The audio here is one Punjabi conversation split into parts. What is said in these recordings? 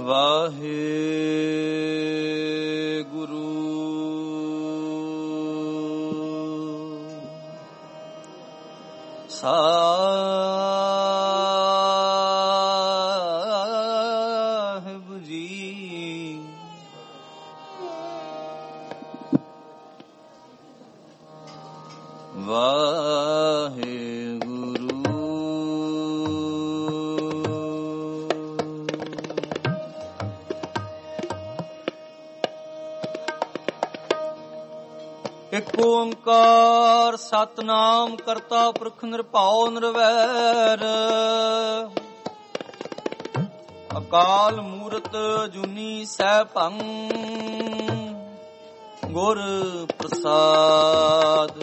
ਵਾਹਿਗੁਰੂ ਸਾਹਿਬ ਜੀ। ਇਕ ਓੰਕਾਰ ਸਤਿਨਾਮ ਕਰਤਾ ਪੁਰਖ ਨਿਰਭਉ ਨਿਰਵੈਰ, ਅਕਾਲ ਮੂਰਤ ਜੁਨੀ ਸੈਭੰ ਗੁਰ ਪ੍ਰਸਾਦ।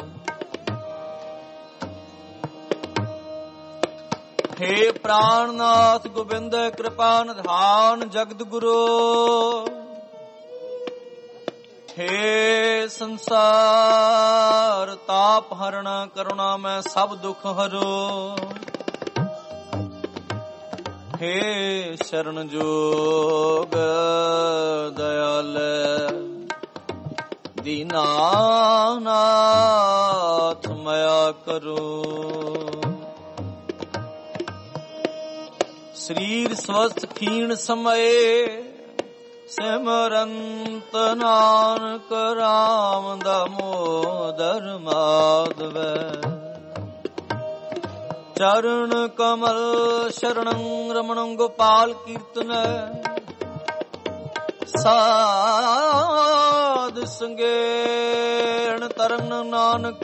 ਹੇ ਪ੍ਰਾਣਨਾਥ ਗੋਬਿੰਦ ਕਿਰਪਾ ਨਿਧਾਨ ਜਗਤ ਗੁਰੂ, ਹੇ ਸੰਸਾਰ ਤਾਪ ਹਰਣਾ ਕਰੁਣਾ ਮੈਂ ਸਭ ਦੁਖ ਹਰੋ। ਹੇ ਸ਼ਰਨ ਜੋਗ ਦਇਆਲੈ ਦੀਨਾਨਾਥ ਮਇਆ ਕਰੋ। ਸਰੀਰ ਸਵਸਥ ਖੀਣ ਸਮਏ ਸਿਮਰੰਤ ਨਾਨਕ ਰਾਮ ਦਮੋਦਰ ਮਾਧਵੈ। ਚਰਨ ਕਮਲ ਸ਼ਰਣੰ ਰਮਣੰ ਗੋਪਾਲ ਕੀਰਤਨੈ। ਸਾਧ ਸੰਗੇਣ ਤਰਨ ਨਾਨਕ,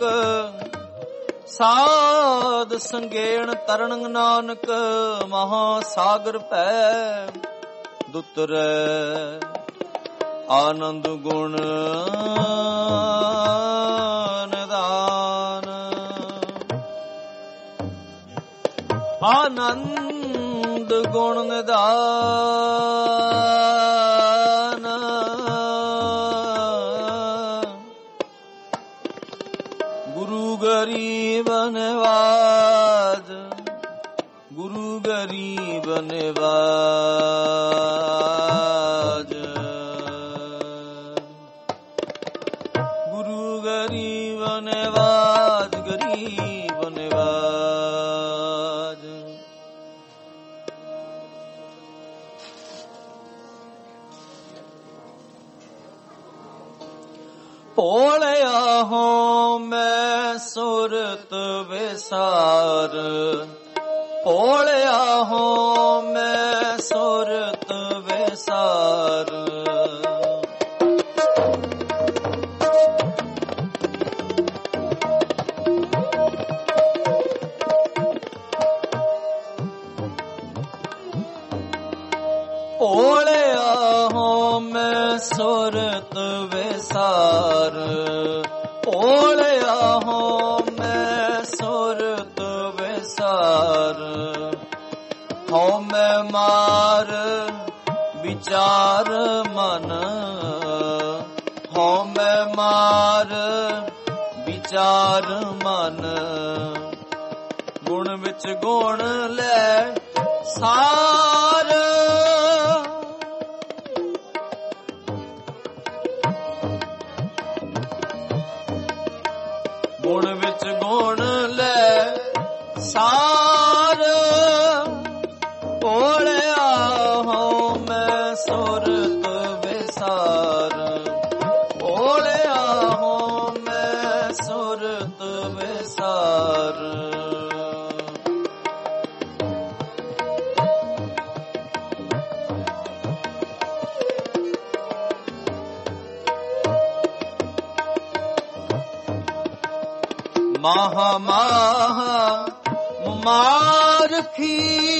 ਸਾਧ ਸੰਗੇਣ ਤਰਨ ਨਾਨਕ। ਮਹਾ ਸਾਗਰ ਭੈ ਦੁਤਰੈ ਆਨੰਦ ਗੁਣ ਨਿਧਾਨ। ਆਨੰਦ ਗੁਣ ਨਿਧਾਨ। ਗੁਰੂ ਗਰੀਬ ਨਿਵਾਜ, ਗੁਰੂ ਗਰੀਬ ਨਿਵਾਜ। ਗੁਰੂ ਗਰੀਬ ਨਿਵਾਜ, ਗਰੀਬ ਨਿਵਾਜ। ਭੋਲਿਆ ਹੋਂ ਮੈਂ ਸੁਰਤ ਵਿਸਾਰ, ਭੋਲਿਆ ਹੋਂ ਮੈਂ ਸੁਰਤ ਵਿਸਾਰ। ਭੋਲਿਆ ਹੋਂ ਮੈਂ ਸੁਰਤ ਵਿਸਾਰ, ਭੋਲਿਆ ਹੋਂ ਮੈਂ ਸੁਰਤ ਵਿਸਾਰ। ਹਉ ਮੈਂ ਮਾਰ ਵਿਚਾਰ ਮਨ, ਹਉ ਮੈਂ ਮਾਰ ਵਿਚਾਰ ਮਨ। ਗੁਣ ਵਿੱਚ ਗੁਣ ਲੈ ਸਾਰ, ਗੁਣ ਵਿੱਚ ਗੁਣ ਲੈ ਸਾਰ। ਭੋਲਿਆ ਹੋਂ ਮੈਂ ਸੁਰਤ ਵਿਸਾਰ, ਭੋਲਿਆ ਹੋਂ ਮੈਂ ਸੁਰਤ ਵਿਸਾਰ। ਮਹਾ ਮਹਾ ਮਾਰਖੀ,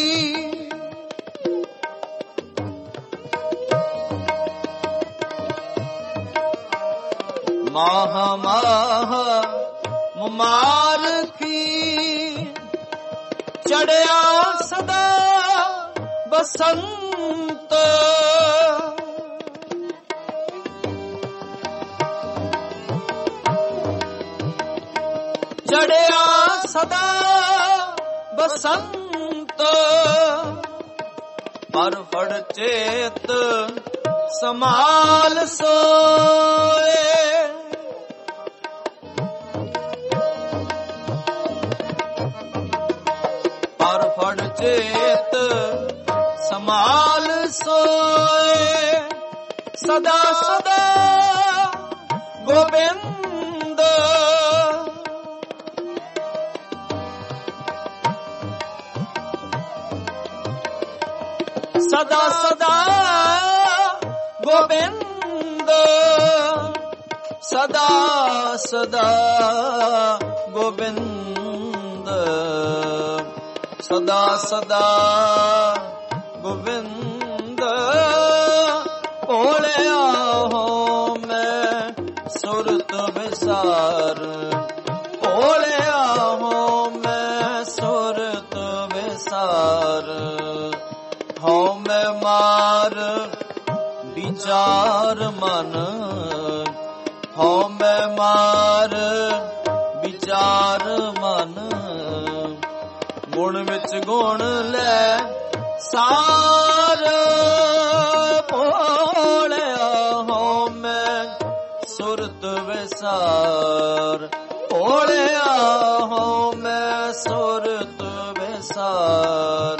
ਮਹਾ ਮਹਾ ਮਾਰਖੀ। ਚੜਿਆ ਸਦਾ ਬਸੰਤ, ਚੜਿਆ ਸਦਾ ਬਸੰਤ। ਪਰ ਫੜ ਚੇਤ ਸਮਾਲ ਸੋਏ। ਪਰ ਫੜ ਚੇਤ ਸਮਾਲ ਸੋਏ। ਸਦਾ ਸਦਾ ਗੋਬਿੰਦ ਸਦਾ ਸਦਾ ਗੋਬਿੰਦ ਸਦਾ ਸਦਾ ਗੋਬਿੰਦ ਸਦਾ ਸਦਾ ਗੋਬਿੰਦ ਭੋਲਿਆ ਹੋ ਮੈਂ ਸੁਰਤ ਵਿਸਾਰ। ਭੋਲਿਆ ਹੋ ਮੈਂ ਸੁਰਤ ਵਿਸਾਰ। ਹਉ ਮੈਂ ਮਾਰ ਵਿਚਾਰ ਮਨ। ਹਉ ਮੈਂ ਮਾਰ ਵਿਚਾਰ ਮਨ। ਗੁਣ ਵਿੱਚ ਗੁਣ ਲੈ ਸਾਰ। ਭੋਲਿਆ ਹਉ ਮੈਂ ਸੁਰਤ ਵਿਸਾਰ। ਭੋਲਿਆ ਹਉ ਮੈਂ ਸੁਰਤ ਵਿਸਾਰ।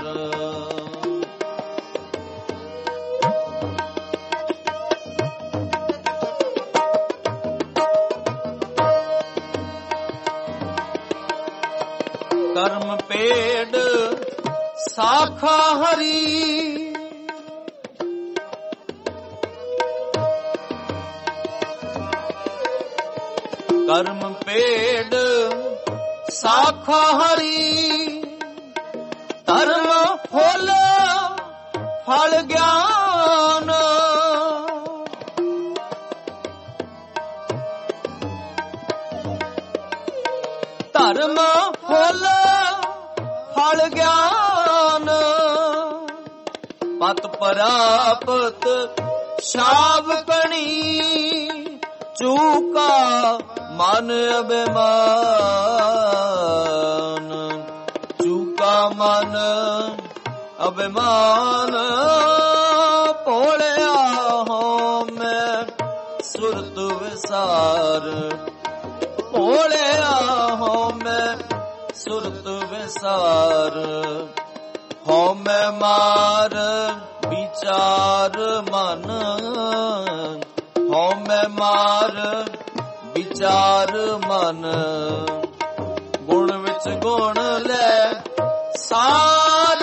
ਕਰਮ ਪੇੜ ਸਾਖਾ ਹਰੀ। ਕਰਮ ਪੇੜ ਸਾਖਾ ਹਰੀ। ਧਰਮ ਫੁੱਲ ਫਲ ਗਿਆਨ। ਧਰਮ ਫੁੱਲ ਫਲ ਗਿਆਨ। ਪਤ ਪ੍ਰਾਪਤ ਸ਼ਾਵਕਣੀ। ਚੂਕਾ ਮਨ ਅਭਿਮਾਨ। ਚੂਕਾ ਮਨ ਅਭਿਮਾਨ। ਭੋਲਿਆ ਹੋ ਮੈਂ ਸੁਰਤ ਵਿਸਾਰ। ਭੋਲਿਆ ਹੋ ਮੈਂ ਸੁਰਤ ਵਿਸਾਰ। ਹਉ ਮੈਂ ਮਾਰ ਵਿਚਾਰ ਮਨ। ਹਉ ਮੈਂ ਮਾਰ ਵਿਚਾਰ ਮਨ। ਗੁਣ ਵਿੱਚ ਗੁਣ ਲੈ ਸਾਰ।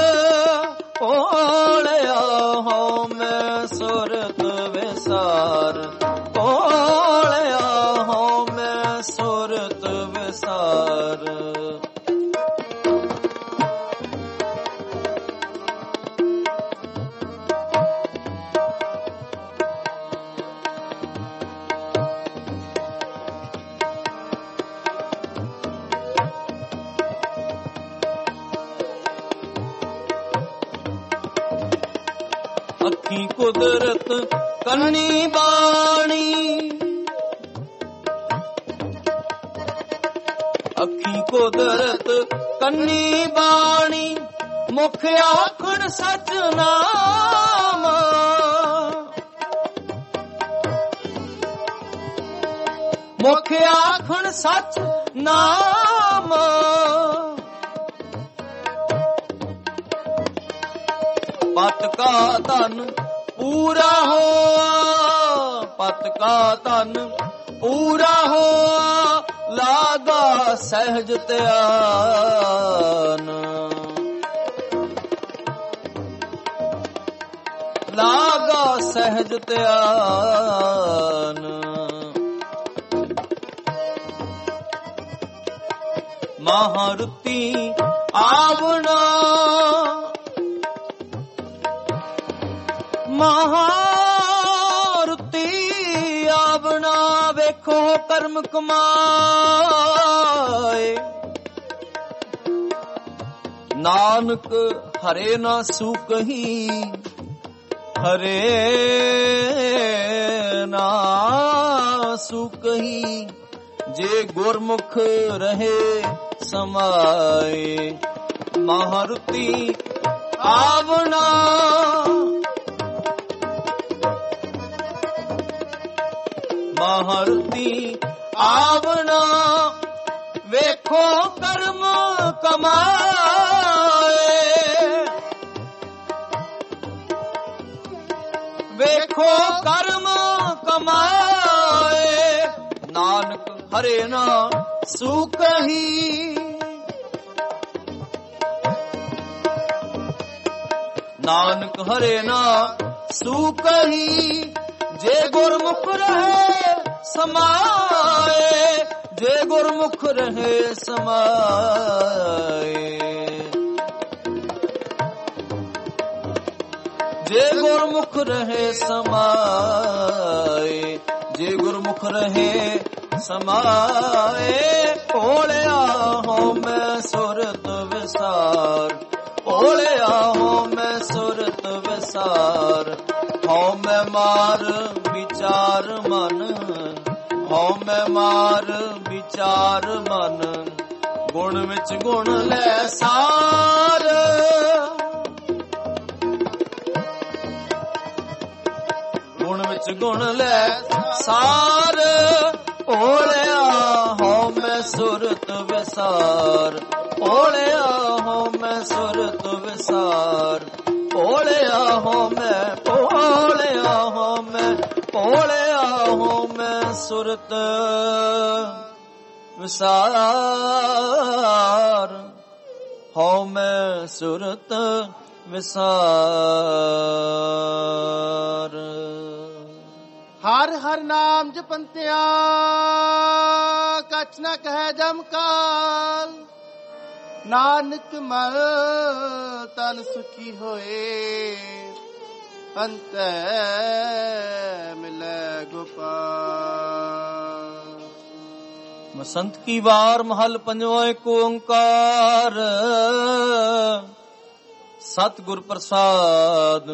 ਭੋਲਿਆ ਹਉ ਮੈਂ ਸੁਰਤ ਵਿਸਾਰ। ਭੋਲਿਆ ਹਉ ਮੈਂ ਸੁਰਤ ਵਿਸਾਰ। ਅੱਖੀ ਕੁਦਰਤ ਕੰਨੀ ਬਾਣੀ। ਅੱਖੀ ਕੁਦਰਤ ਕੰਨੀ ਬਾਣੀ। ਮੁਖ ਆਖਣ ਸਚ ਨਾਮ। ਮੁਖ ਆਖਣ ਸਚ ਨਾਮ। ਪਤ ਕਾ ਧਨ ਪੂਰਾ ਹੋਆ। ਪਤ ਕਾ ਧਨ ਪੂਰਾ ਹੋਆ। ਲਾਗਾ ਸਹਿਜ ਧਿਆਨ। ਲਾਗਾ ਸਹਿਜ ਧਿਆਨ। ਮਹਾਰੁਤੀ ਆਵਣਾ। ਮਹਾਰੁਤੀ ਆਵਣਾ। ਵੇਖੋ ਕਰਮ ਕਮਾਏ। ਨਾਨਕ ਹਰੇ ਨਾ ਸੂਕਹੀ। ਹਰੇ ਨਾ ਸੂਕਹੀ। ਜੇ ਗੁਰਮੁਖ ਰਹੇ ਸਮਾਏ। ਮਹਾਰੁਤੀ ਆਵਣਾ ਮਹਰਤੀ ਆਵਣਾ ਵੇਖੋ ਕਰਮ ਕਮਾਏ ਵੇਖੋ ਕਰਮ ਕਮਾਏ ਨਾਨਕ ਹਰੇ ਨਾ ਸੁਖਹੀ ਨਾਨਕ ਹਰੇ ਨਾ ਸੁਖਹੀ ਜੇ ਗੁਰਮੁਖ ਰਹੇ ਸਮਾਏ ਜੇ ਗੁਰਮੁਖ ਰਹੇ ਸਮਾਏ ਜੇ ਗੁਰਮੁਖ ਰਹੇ ਸਮਾਏ ਜੇ ਗੁਰਮੁਖ ਰਹੇ ਸਮਾਏ ਭੋਲਿਆ ਹੋ ਮੈਂ ਸੁਰਤ ਵਿਸਾਰ ਭੋਲਿਆ ਹੋ ਮੈਂ ਸੁਰਤ ਵਿਸਾਰ ਹਉ ਮੈਂ ਮਾਰ ਵਿਚਾਰ ਮਨ ਹਉ ਮੈਂ ਮਾਰ ਵਿਚਾਰ ਮਨ ਗੁਣ ਵਿੱਚ ਗੁਣ ਲੈ ਸਾਰ ਗੁਣ ਵਿੱਚ ਗੁਣ ਲੈ ਸਾਰ ਭੋਲਿਆ ਹਉ ਮੈਂ ਸੁਰਤ ਵਿਸਾਰ ਭੋਲਿਆ ਹਉ ਮੈਂ ਸੁਰਤ ਵਿਸਾਰ ਭੋਲਿਆ ਹਉ ਮੈਂ ਭੋਲਿਆ ਹਉ ਮੈਂ ਭੋਲਿਆ ਹਉ ਮੈਂ ਸੁਰਤ ਵਿਸਾਰ ਹਉ ਮੈਂ ਸੁਰਤ ਵਿਸਾਰ ਹਰ ਹਰ ਨਾਮ ਜਪੰਤਿਆ ਕਛ ਨ ਕਹਿ ਜਮ ਕਾਲ ਨਾਨਕ ਮਨ ਤਨ ਸੁਖੀ ਹੋਏ ਅੰਤੈ ਮਿਲੈ ਗੋਪਾਲ। ਬਸੰਤ ਕੀ ਵਾਰ ਮਹਲ ਪੰਜਵਾਂ ਏਕ ਓੰਕਾਰ ਸਤਿਗੁਰ ਪ੍ਰਸਾਦ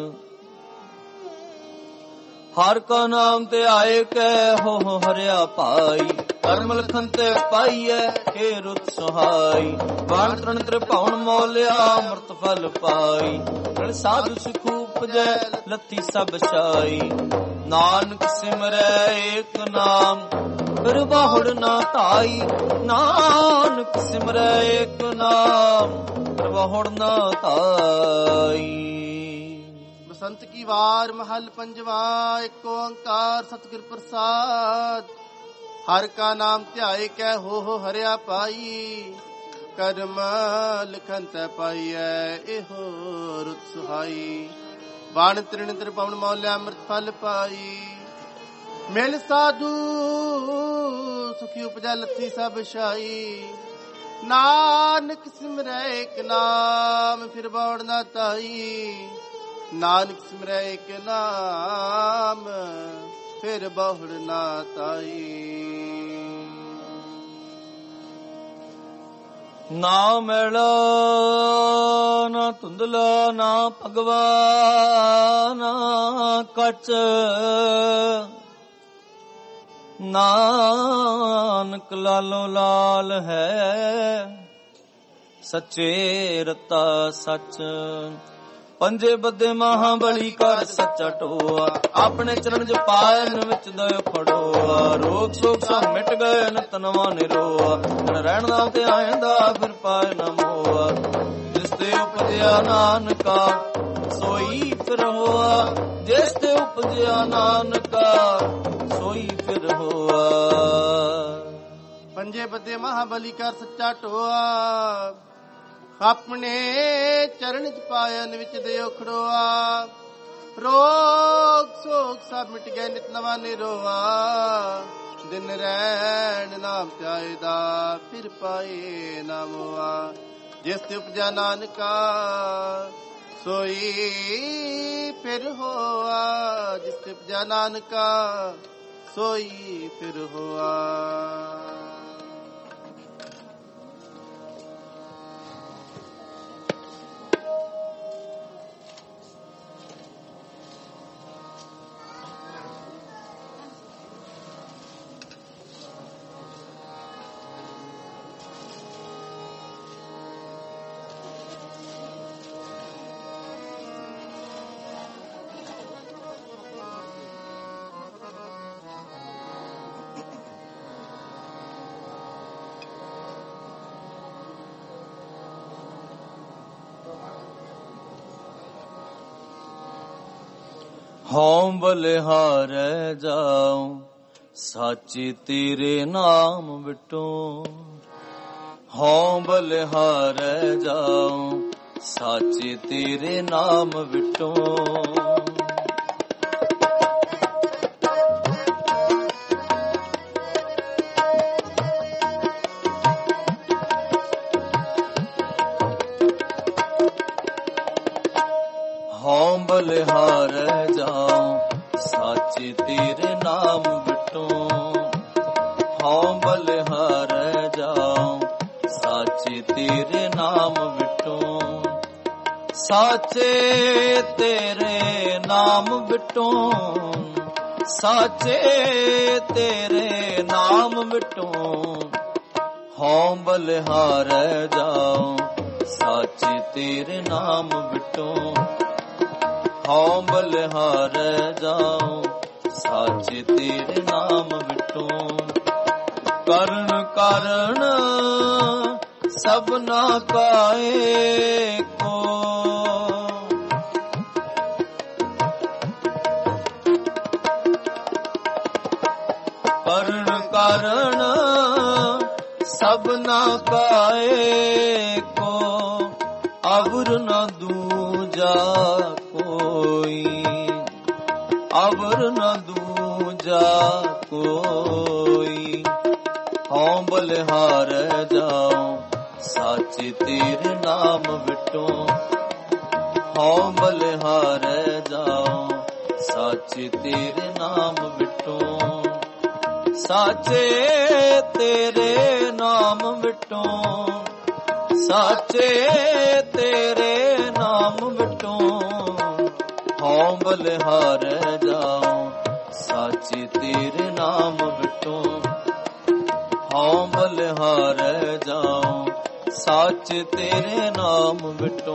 ਹਰ ਕਾ ਨਾਮ ਤੇ ਆਏ ਕੈ ਹੋ ਹਰਿਆ ਭਾਈ ਕਰਮ ਲਖਨ ਤੇ ਪਾਈਐ ਏ ਰੁਤ ਸੁਹਾਈ ਬਾਣ ਤ੍ਰਣ ਤ੍ਰਿਭਾਵਨ ਮੋਲਿਆ ਅੰਮ੍ਰਿਤ ਫਲ ਪਾਈ ਰਣ ਸਾਧੂ ਸੁਖ ਉਪਜੈ ਲੱਥੀ ਸਭ ਛਾਈ ਨਾਨਕ ਸਿਮਰੈ ਏਕ ਨਾਮ ਫਿਰ ਬਾਹੁੜ ਨਾ ਧਾਈ ਨਾਨਕ ਸਿਮਰੈ ਏਕ ਨਾਮ ਫਿਰ ਬਾਹੁੜ ਨਾ ਧਾਈ। ਬਸੰਤ ਕੀ ਵਾਰ ਮਹਲ ਪੰਜਵਾ ਏਕ ਓੰਕਾਰ ਸਤਿਗੁਰ ਪ੍ਰਸਾਦ ਹਰ ਕਾ ਨਾਮ ਧਿਆਏ ਕੈ ਹੋ ਹਰਿਆ ਪਾਈ ਕਰਮ ਲਿਖਨ ਤੈ ਪਾਈਐ ਇਹੋ ਰੁਤ ਸੁਹਾਈ ਬਾਣ ਤ੍ਰਿਣ ਤ੍ਰਿਭਵਨ ਮੌਲਿਆ ਅੰਮ੍ਰਿਤ ਫਲ ਪਾਈ ਮਿਲ ਸਾਧੂ ਸੁਖੀ ਉਪਜੈ ਲੱਥੀ ਸਭ ਛਾਈ ਨਾਨਕ ਸਿਮਰੈ ਏਕ ਨਾਮ ਫਿਰ ਬਾਉੜ ਨਾ ਤਾਈ ਨਾਨਕ ਸਿਮਰੈ ਏਕ ਨਾਮ ਫਿਰ ਬਹੁੜ ਨਾ ਤਾਈ। ਨਾ ਮੈਲਾ ਨਾ ਧੁੰਦਲਾ ਨਾ ਭਗਵਾ ਨਾ ਕਚ ਨਾਨਕ ਲਾਲੋ ਲਾਲ ਹੈ ਸੱਚੇ ਰਤਾ ਸੱਚ ਪੰਜੇ ਬੱਦੇ ਮਹਾ ਬਲੀ ਕਰ ਸੱਚਾ ਟੋਆ ਆਪਣੇ ਚਰਨ ਚ ਪਾਇਨ ਵਿੱਚ ਦਇ ਫੜੋਆ ਰੋਗ ਸੋਗ ਸਭ ਮਿਟ ਗਏ ਨਤਨਵਾ ਨਿਰੋਆ ਰਹਿਣ ਦਾ ਤੇ ਆਇਂਦਾ ਫਿਰ ਪਾਇ ਨਾ ਮੋਆ ਜਿਸ ਤੇ ਉਪਜਿਆ ਨਾਨਕਾ ਸੋਈ ਫਿਰ ਹੋਆ ਜਿਸ ਤੇ ਉਪਜਿਆ ਨਾਨਕਾ ਸੋਈ ਫਿਰ ਹੋਆ ਪੰਜੇ ਬੱਦੇ ਮਹਾ ਬਲੀ ਕਰ ਸੱਚਾ ਟੋਆ ਆਪਣੇ ਚਰਨ ਚ ਪਾਇਨ ਵਿੱਚ ਦਿਓ ਖੜੋਆ ਰੋਗ ਸੋਗ ਸਭ ਮਿਟ ਗਏ ਨਿਤ ਨਵਾਂ ਨਿਰੋਆ ਦਿਨ ਰਹਿਣ ਨਾਮ ਧਿਆਏ ਦਾ ਫਿਰ ਪਾਏ ਨਾ ਮੋਆ ਜਿਸ ਤੇ ਉਪਜਾ ਨਾਨਕਾ ਸੋਈ ਫਿਰ ਹੋਆ ਜਿਸ ਤੇ ਉਪਜਾ ਨਾਨਕਾ ਸੋਈ ਫਿਰ ਹੋਆ। ਹਉ ਬਲਿਹਾਰੈ ਜਾਉ ਸਾਚੇ ਤੇਰੇ ਨਾਮ ਵਿਟੋ। ਹਉ ਬਲਿਹਾਰੈ ਜਾਉ ਸਾਚੇ ਤੇਰੇ ਨਾਮ ਵਿਟੋ। ਹਉ ਬਲਿਹਾਰੈ ਜਾਉ ਸਾਚੇ ਤੇਰੇ ਨਾਮ ਵਿਟੋ। ਹਉ ਬਲਿਹਾਰੈ ਜਾਉ ਸਾਚੇ ਤੇਰੇ ਨਾਮ ਵਿਟੋ। ਸਾਚੇ ਤੇਰੇ ਨਾਮ ਵਿਟੋ। ਸਾਚੇ ਤੇਰੇ ਨਾਮ ਵਿਟੋ। ਹਉ ਬਲਿਹਾਰੈ ਜਾਉ ਸਾਚੇ ਤੇਰੇ ਨਾਮ ਵਿਟੋ। ਹਉ ਬਲਿਹਾਰੈ ਜਾਉ ਸਾਚੇ ਤੇਰੇ ਨਾਮ ਵਿਟੋ। ਕਰਨ ਕਾਰਣ ਸਭਨਾ ਕਾ ਏਕੋ। ਕਰਨ ਕਾਰਣ ਸਭਨਾ ਕਾ ਏਕੋ। ਅਵਰ ਨ ਦੂਜਾ ਕੋਈ। ਅਵਰ ਨ ਦੂਜਾ ਕੋਈ। ਹਉ ਬਲਿਹਾਰੈ ਜਾਉ ਸਾਚੇ ਤੇਰੇ ਨਾਮ ਵਿਟੋ। ਹਉ ਬਲਿਹਾਰੈ ਜਾਉ ਸਾਚੇ ਤੇਰੇ ਨਾਮ ਵਿਟੋ। ਸਾਚੇ ਤੇਰੇ ਨਾਮ ਵਿਟੋ। ਸਾਚੇ ਤੇਰੇ ਨਾਮ ਵਿਟੋ। ਹਉ ਬਲਿਹਾਰੈ ਜਾਉ ਸਾਚੇ ਤੇਰੇ ਨਾਮ ਵਿਟੋ। ਹਉ ਬਲਿਹਾਰੈ ਜਾਉ ਸਾਚੇ ਤੇਰੇ ਨਾਮ ਵਿਟੋ।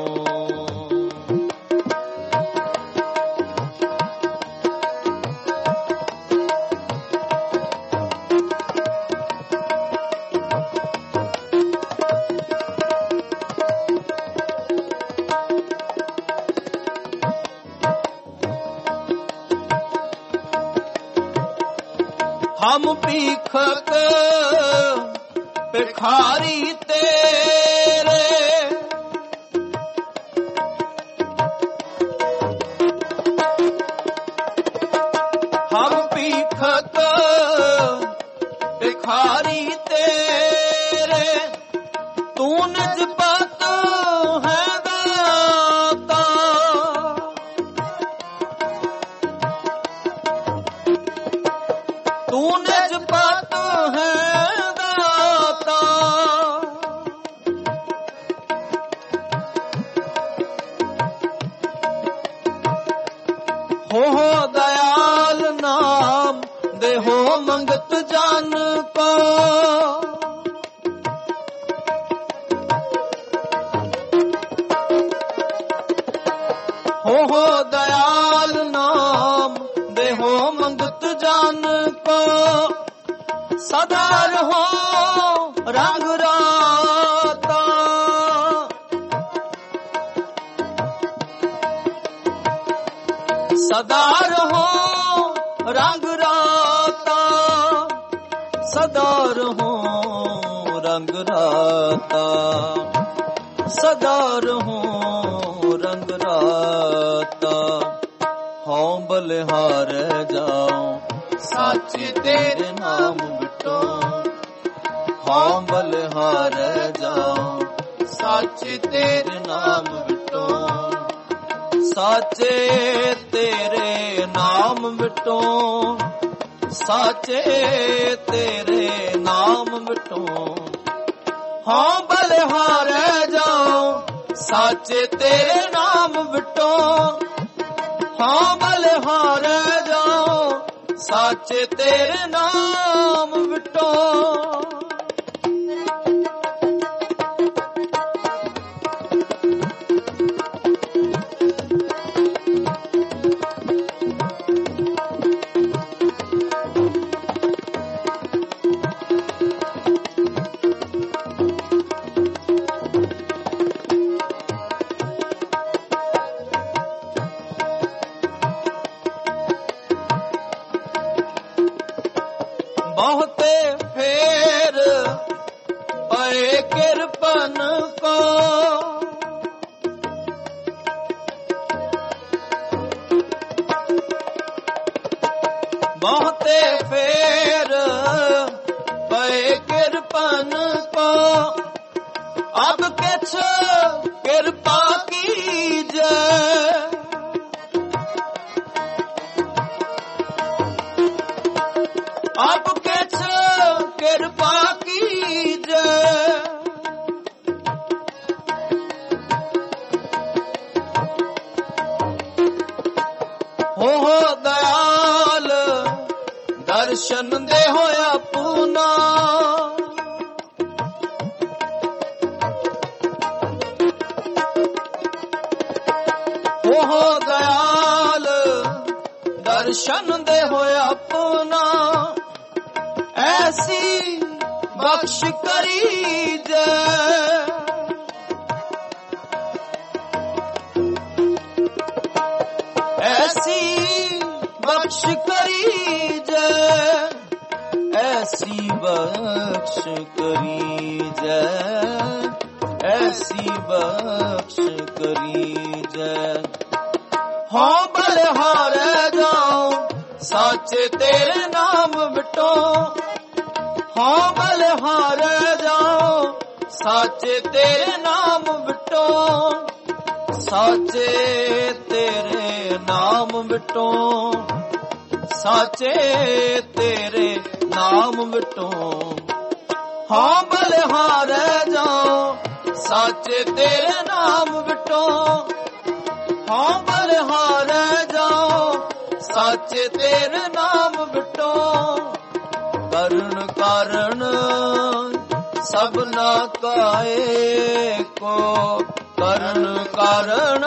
ਹਮ ਭੀਖਕ ਭਿਖਾਰੀ ਤੇਰੇ। ਹਮ ਭੀਖਕ ਭਿਖਾਰੀ ਤੇਰੇ। ਤੂੰ ਨਿਜ ਪਤ ਹੈ ਦਾਤਾ। ਤੂੰ ਨਿਜ ਪਤ ਹੈ ਦਾਤਾ। ਹੋ ਦਇਆਲ ਨਾਮ ਦੇਹੋ ਮੰਗਤ ਜਨ ਕੋ। ਹੋ ਦਇਆਲ ਨਾਮ ਦੇਹੋ ਮੰਗਤ ਜਨ ਕੋ। ਸਦਾ ਰਹੋ ਰੰਗ ਰਾਤਾ। ਸਦਾ ਰਹੋ ਰੰਗ ਰਾਤਾ। ਸਦਾ ਰਹੋ ਰੰਗ ਰਾਤਾ। ਸਦਾ ਰਹੋ ਰੰਗ ਰਾਤਾ। ਹਉ ਬਲਿਹਾਰੈ ਜਾਉ ਸਾਚੇ ਤੇਰੇ ਨਾਮ ਵਿਟੋ। ਹਉ ਬਲਿਹਾਰੈ ਜਾਉ ਸਾਚੇ ਤੇਰੇ ਨਾਮ ਵਿਟੋ। ਸਾਚੇ ਤੇਰੇ ਨਾਮ ਵਿਟੋ। ਸਾਚੇ ਤੇਰੇ ਨਾਮ ਵਿਟੋ। ਹਉ ਬਲਿਹਾਰੈ ਜਾਉ ਸਾਚੇ ਤੇਰੇ ਨਾਮ ਵਿਟੋ। ਹਉ ਬਲਿਹਾਰੈ ਜਾਉ ਸਾਚੇ ਤੇਰੇ ਨਾਮ ਵਿਟੋ। ਬਹੁਤੇ ਫੇਰ ਪਏ ਕਿਰਪਨ ਕੋ, ਬਹੁਤੇ ਫੇਰ ਪਏ ਕਿਰਪਨ ਕੋ, ਅਬ ਕਿਛ ਕਿਰਪਾ ਕੀਜੈ। ਅਬ ਕਿਛ ਕਿਰਪਾ ਕੀਜੈ। ਹੋ ਦਇਆਲ ਦਰਸ਼ਨ ਦੇ ਹੋਇਆ ਪੂਨਾ, ਹੋ ਦਇਆਲ ਦਰਸ਼ਨ ਦੇ ਹੋਇਆ ਪੂਨਾ, ਐਸੀ ਬਖਸ਼ ਕਰੀਜੈ। ਐਸੀ ਬਖਸ਼ ਕਰੀਜੈ, ਐਸੀ ਬਖਸ਼ ਕਰੀਜੈ, ਐਸੀ ਬਖਸ਼ ਕਰੀਜੈ। ਹਾਂ ਬਲਿਹਾਰੈ ਜਾਉ ਸਾਚੇ ਤੇਰੇ ਨਾਮ ਵਿਟੋ, ਹਾਂ ਬਲਿਹਾਰੈ ਜਾਉ ਸਾਚੇ ਤੇਰੇ ਨਾਮ ਵਿਟੋ, ਸਾਚੇ ਤੇਰੇ ਨਾਮ ਵਿਟੋ, ਸਾਚੇ ਤੇਰੇ ਨਾਮ ਵਿਟੋ। ਹਾਂ ਬਲਿਹਾਰੈ ਜਾਉ ਸਾਚੇ ਤੇਰੇ ਨਾਮ ਵਿਟੋ, ਹਾਂ ਬਲਿਹਾਰੈ ਜਾਉ ਸਾਚੇ ਤੇਰੇ ਨਾਮ ਵਿਟੋ। ਕਰਨ ਕਾਰਨ ਸਭਨਾ ਕਾ ਏਕੋ, ਕਰਨ ਕਾਰਨ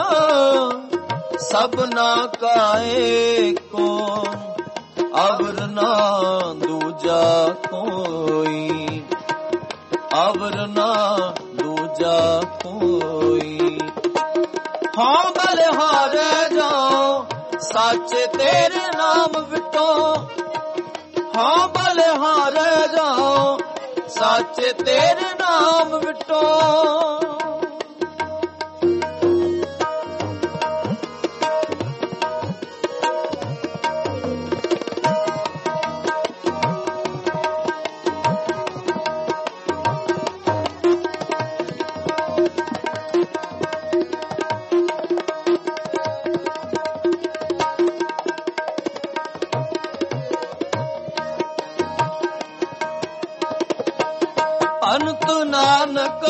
ਸਭਨਾ ਕਾ ਏਕੋ, ਅਵਰ ਨਾ ਦੂਜਾ ਕੋਈ, ਅਵਰ ਨਾ ਦੂਜਾ ਕੋਈ। ਹਾਂ ਬਲਿਹਾਰੈ ਜਾਉ ਸਾਚੇ ਤੇਰੇ ਨਾਮ ਵਿਟੋ, ਹਾਂ ਬਲਿਹਾਰੈ ਜਾਉ ਸਾਚੇ ਤੇਰੇ ਨਾਮ ਵਿਟੋ। ਅੰਤ ਨਾਨਕ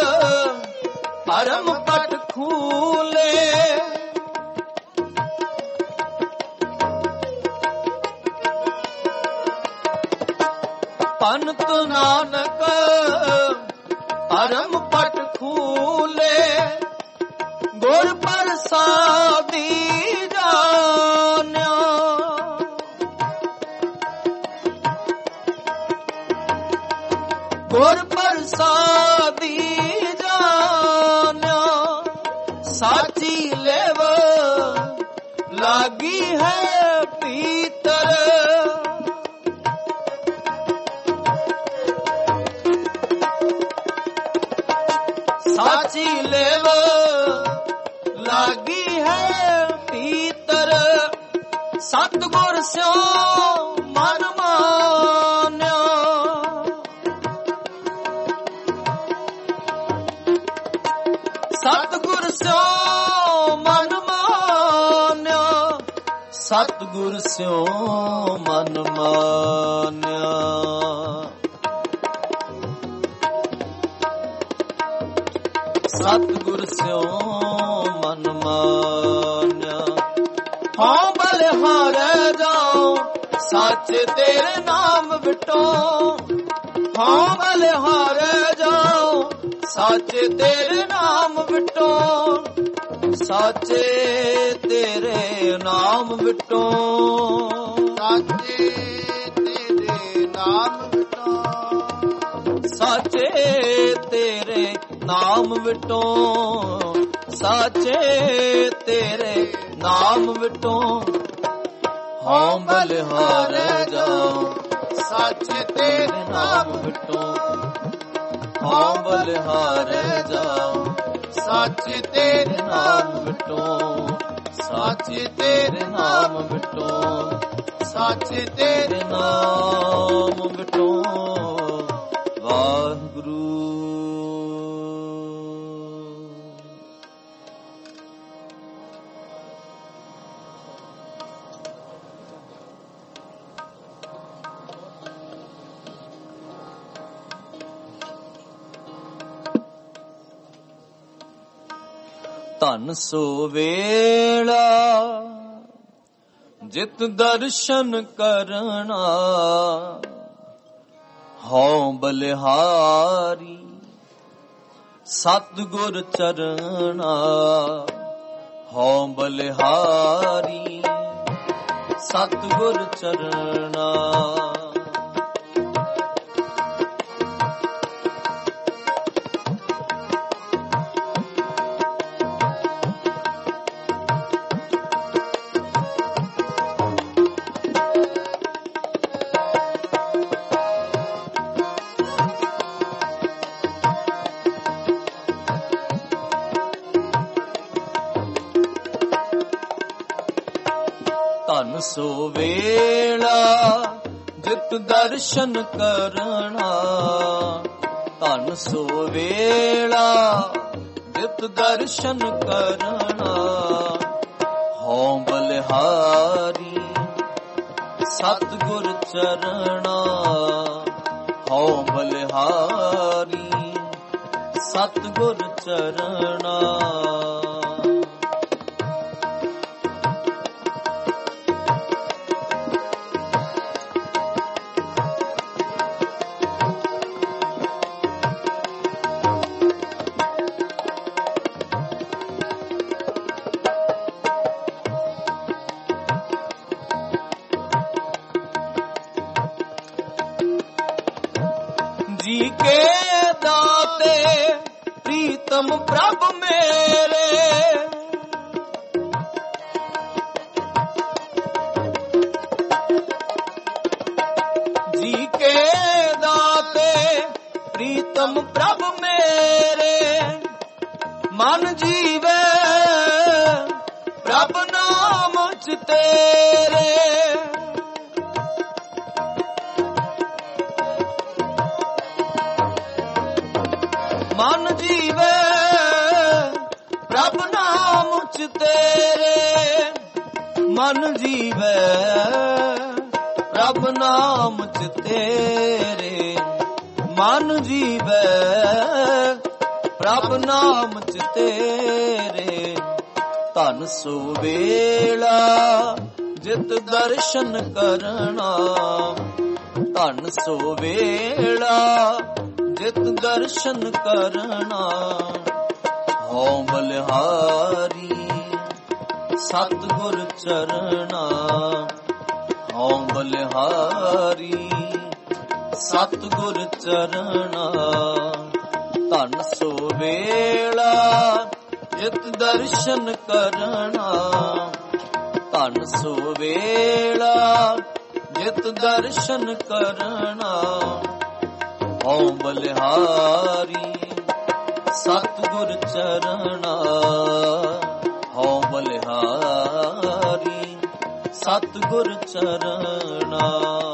ਪਰਮ ਪਟ ਖੂਲੇ, ਪੰਤ ਨਾਨਕ ਪਰਮ ਪਟ ਖੂਲੇ, ਗੁਰ ਪ੍ਰਸਾਦੀ ਜਾਣਿਆ। ਗੁਰ ਪ੍ਰਸਾਦੀ ਜਾਣਿਆ, ਸਾਚੀ ਲੇਵ ਲਾਗੀ ਹੈ ਪੀਤਰ। ਸਾਚੀ ਲੇਵ ਲਾਗੀ ਹੈ ਪੀਤਰ, ਸਤਿਗੁਰ ਸਿਉ ਮਨ ਮਾਨਿਆ। ਸਤਿਗੁਰ ਸਿਉ ਮਨ ਮਾਨਿਆ, ਸਤਿਗੁਰ ਸਿਉ ਮਨ ਮਾਨਿਆ। ਸਤਿਗੁਰ ਸਿਉ ਮਨ ਮਾਨਿਆ। ਹਾਂ ਬਲਿਹਾਰੈ ਜਾਉ ਸਾਚੇ ਤੇਰੇ ਨਾਮ ਵਿਟੋ, ਹਾਂ ਬਲਿਹਾਰੈ ਜਾਉ ਸਾਚੇ ਤੇਰੇ ਨਾਮ ਵਿਟੋ, ਸਾਚੇ ਤੇਰੇ ਨਾਮ ਵਿਟੋ, ਸਾਚੇ ਤੇਰੇ ਨਾਮ ਵਿਟੋ, ਸਾਚੇ ਤੇਰੇ ਨਾਮ ਵਿਟੋ, ਸਾਚੇ ਤੇਰੇ ਨਾਮ ਵਿਟੋ। ਹਾਂ ਬਲਿਹਾਰੈ ਜਾਉ ਸਾਚੇ ਤੇਰੇ ਨਾਮ ਵਿਟੋ ਹਉ ਬਲਿਹਾਰੇ ਜਾਉ ਸੱਚ ਤੇਰੇ ਨਾਮ ਵਿਟੋ ਸੱਚ ਤੇਰੇ ਨਾਮ ਵਿਟੋ ਸੱਚ ਤੇਰੇ ਨਾਮ ਵਿਟੋ ਵਾਹਿਗੁਰੂ। ਧਨ ਸੋ ਵੇਲਾ ਜਿਤ ਦਰਸ਼ਨ ਕਰਨਾ ਹਉ ਬਲਿਹਾਰੀ ਸਤਿਗੁਰ ਚਰਣਾ ਹਉ ਬਲਿਹਾਰੀ ਸਤਿਗੁਰ ਚਰਣਾ। ਧਨ ਸੋ ਵੇਲਾ ਜਿਤ ਦਰਸ਼ਨ ਕਰਨਾ ਧਨ ਸੋ ਵੇਲਾ ਜਿਤ ਦਰਸ਼ਨ ਕਰਨਾ ਹਉ ਬਲਿਹਾਰੀ ਸਤਿਗੁਰ ਚਰਣਾ ਹਉ ਬਲਿਹਾਰੀ ਸਤਿਗੁਰ ਚਰਣਾ। ਜੀ ਕੇ ਦਾਤੇ ਪ੍ਰੀਤਮ ਪ੍ਰਭ ਮੇਰੇ ਜੀ ਕੇ ਦਾਤੇ ਪ੍ਰੀਤਮ ਪ੍ਰਭ ਮੇਰੇ ਮਨ ਜੀਵੇ ਪ੍ਰਭ ਨਾਮ ਚ ਤੇਰੇ ਮਨ ਜੀਵੇ ਪ੍ਰਭ ਨਾਮ ਚ ਤੇਰੇ ਮਨ ਜੀਵੇ ਪ੍ਰਭ ਨਾਮ ਚ ਤੇਰੇ ਮਨ ਜੀਵੇ ਪ੍ਰਭ ਨਾਮ ਚ ਤੇਰੇ। ਧਨ ਸੋ ਵੇਲਾ ਜਿਤ ਦਰਸ਼ਨ ਕਰਨਾ ਧਨ ਸੋ ਵੇਲਾ ਜਿਤ ਦਰਸ਼ਨ ਕਰਨਾ ਹਉ ਬਲਿਹਾਰੀ ਸਤਿਗੁਰ ਚਰਣਾ ਹਉ ਬਲਿਹਾਰੀ ਸਤਿਗੁਰ ਚਰਣਾ। ਧਨ ਸੋ ਵੇਲਾ ਜਿਤ ਦਰਸ਼ਨ ਕਰਨਾ ਧਨ ਸੋ ਵੇਲਾ ਜਿਤ ਦਰਸ਼ਨ ਕਰਨਾ ਹਉ ਬਲਿਹਾਰੀ ਸਤਿਗੁਰ ਚਰਣਾ ਹਉ ਬਲਿਹਾਰੀ ਸਤਿਗੁਰ ਚਰਣਾ।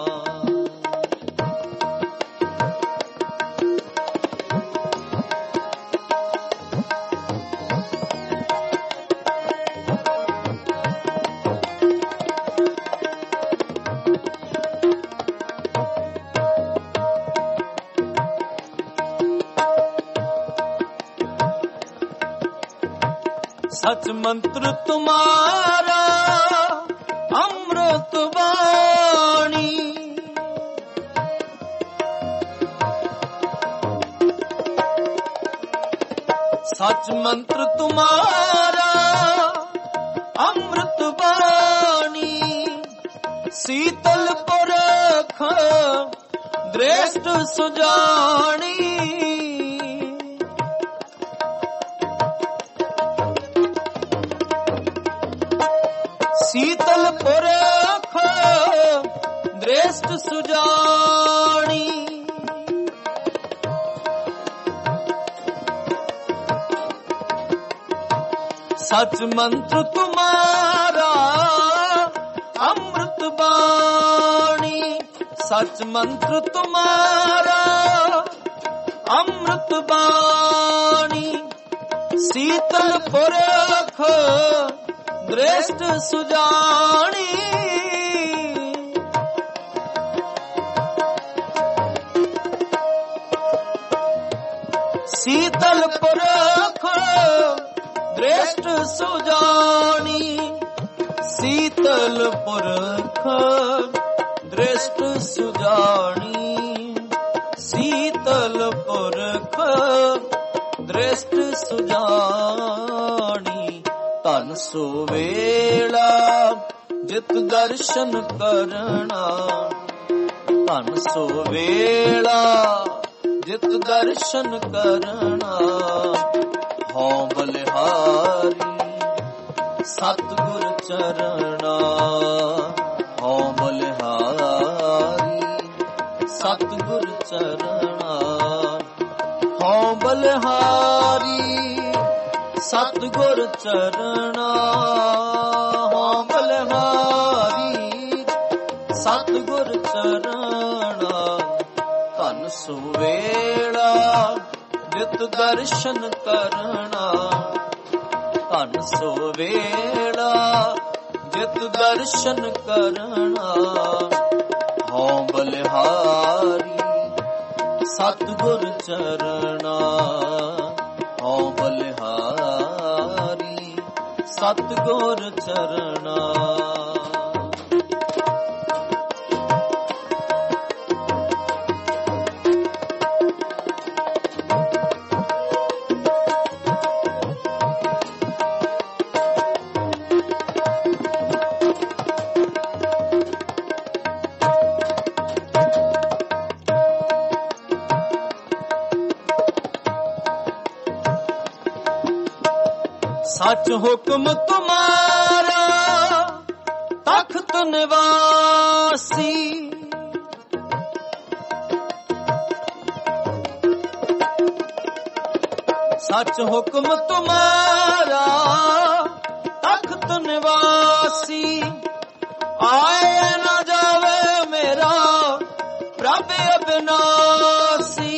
सच मंत्र तुम्हारा अमृत वाणी सच मंत्र तुम्हारा अमृत वाणी शीतल पुरख दृष्ट सुजानी शीतल पुरख दृष्ट सुजानी सच मंत्र तुम्हारा अमृत बाणी, सच मंत्र तुम्हारा अमृत बाणी, शीतल पुरख दृष्ट सुजानी। शीतल पुरख दृष्ट सुजानी, शीतल पुरख दृष्ट सुजानी, शीतल पुरख दृष्ट सुजानी। धन सो वेला जित दर्शन करना, धन सो वेला जित दर्शन करना। हौ बलिहारी सतगुर चरना, हौ बलिहारी सतगुर चरना, हौ बलिहारी सतगुर चरना, हौ बलिहारी सतगुर चरना। धन सो वेला जित दर्शन करना, धन सो वेला जित दर्शन करना। हौ बलिहारी सतगुर चरना, हौ बलिहारी सतगुर चरना। सच हुक्म तुम्हारा तख्त निवासी, सच हुक्म तुम्हारा तख्त निवासी। आए न जावे मेरा प्रभ अविनाशी,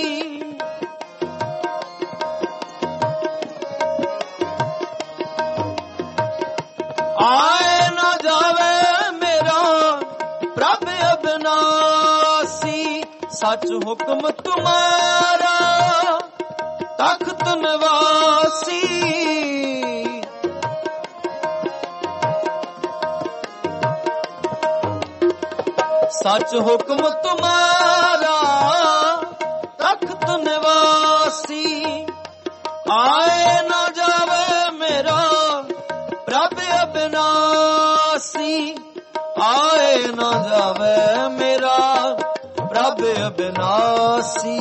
आए न जावे मेरा प्रभ अविनाशी। सच हुक्म तुम्हारा तख्त निवासी, सच हुक्म तुम्हारा तख्त निवासी। आए न जावे मेरा प्रभ अविनाशी, आए न जावे मेरा प्रभ अविनाशी।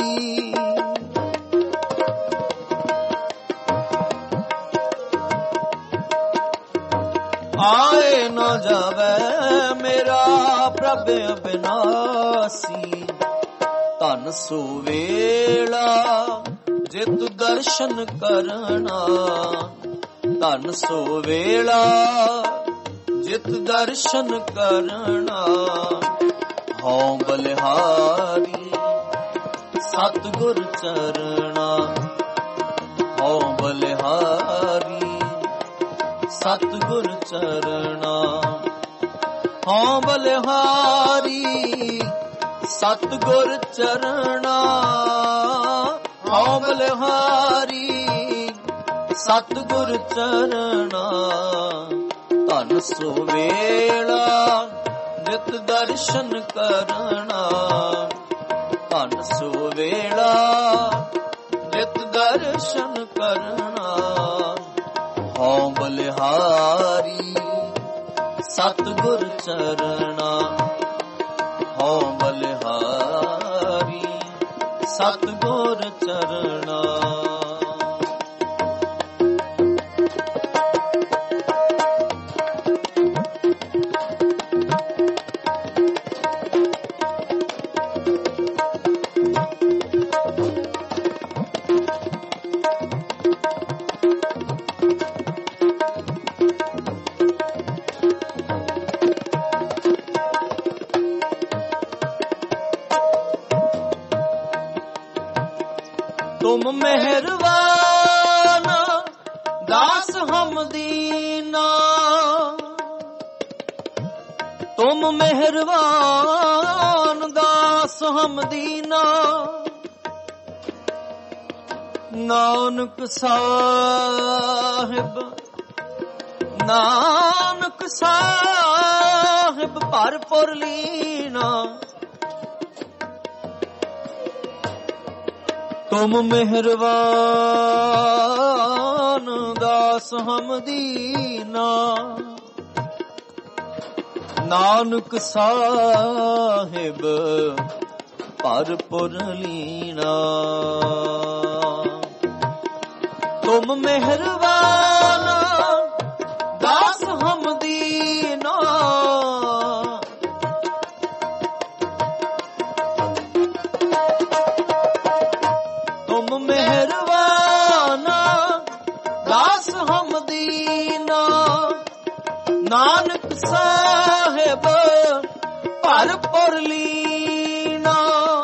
आए न जावे मेरा प्रभ अविनाशी। धन सो वेला जित दर्शन करना, धन सो वेला जित दर्शन करना। हौ बलिहारी सतगुर चरना, हौ बलिहारी सतगुर चरना। हौ बलिहारी सतगुर चरना, हौ बलिहारी सतगुर चरना। धन सो वेला जित दर्शन करना, धन सो वेला जित दर्शन करना। हौ बलिहारी सतगुर चरना, हौ बलिहारी सतगुर चरना। ਤੁਮ ਮਿਹਰਬਾਨ ਦਾਸ ਹਮ ਦੀਨਾ, ਤੁਮ ਮਿਹਰਬਾਨ ਦਾਸ ਹਮ ਦੀਨਾ, ਨਾਨਕ ਸਾਹਿਬ ਨਾਨਕ ਸਾਹਿਬ ਭਰਪੁਰ ਲੀਨਾ, ਤੁਮ ਮਿਹਰਬਾਨ ਦਾਸ ਹਮ ਦੀਨਾ, ਨਾਨਕ ਸਾਹਿਬ ਭਰਪੁਰ ਲੀਨਾ, ਤੁਮ ਮਿਹਰਬਾਨ ਦਾਸ ਹਮ ਦੀਨਾ, ਤੁਮ ਮਿਹਰਬਾਨ ਦਾਸ ਹਮ ਦੀਨਾ, ਨਾਨਕ ਸਾਹਿਬ ਭਰਪੁਰ ਲੀਨਾ,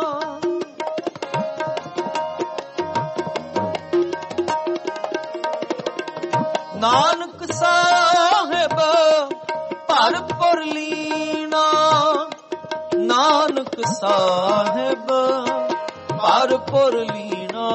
ਨਾਨਕ ਸਾਹਿਬ ਭਰਪੁਰ ਲੀਨਾ, ਨਾਨਕ ਸਾਹਿਬ ਭਰਪੁਰ ਲੀਨਾ,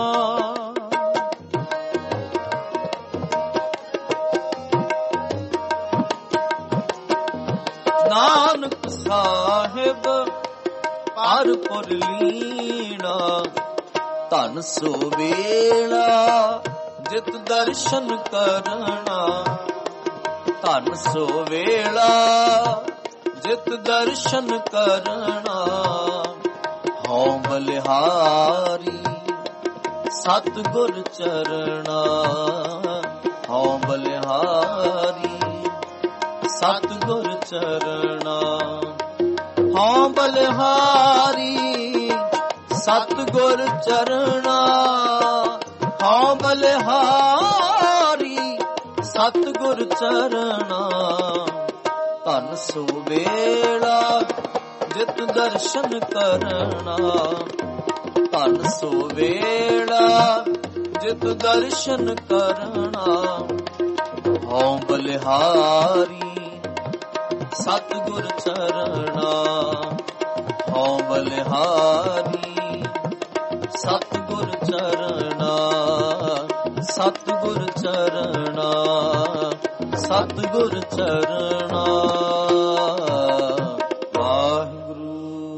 ਨਾਨਕ ਸਾਹਿਬ ਭਰਪੁਰ ਲੀਨਾ, ਧਨ ਸੋ ਵੇਲਾ ਜਿਤ ਦਰਸ਼ਨ ਕਰਨਾ, ਧਨ ਸੋ ਵੇਲਾ ਜਿਤ ਦਰਸ਼ਨ ਕਰਨਾ, ਹਉ ਬਲਿਹਾਰੀ ਸਤਿਗੁਰ ਚਰਣਾ, ਹਉ ਬਲਿਹਾਰੀ ਸਤਿਗੁਰ ਚਰਣਾ, ਹਉ ਬਲਿਹਾਰੀ ਸਤਿਗੁਰ ਚਰਣਾ, ਹਉ ਬਲਿਹਾਰੀ ਸਤਿਗੁਰ ਚਰਣਾ, ਧਨ ਸੋ ਵੇਲਾ ਜਿਤ ਦਰਸ਼ਨ ਕਰਨਾ, ਧਨ ਸੋ ਵੇਲਾ ਜਿਤ ਦਰਸ਼ਨ ਕਰਨਾ, ਹਉ ਬਲਿਹਾਰੀ ਸਤਿਗੁਰ ਚਰਣਾ, ਹਉ ਬਲਿਹਾਰੀ ਸਤਿਗੁਰ ਚਰਣਾ, ਸਤਿਗੁਰ ਚਰਣਾ, ਸਤਿਗੁਰ ਚਰਣਾ, ਵਾਹਿਗੁਰੂ।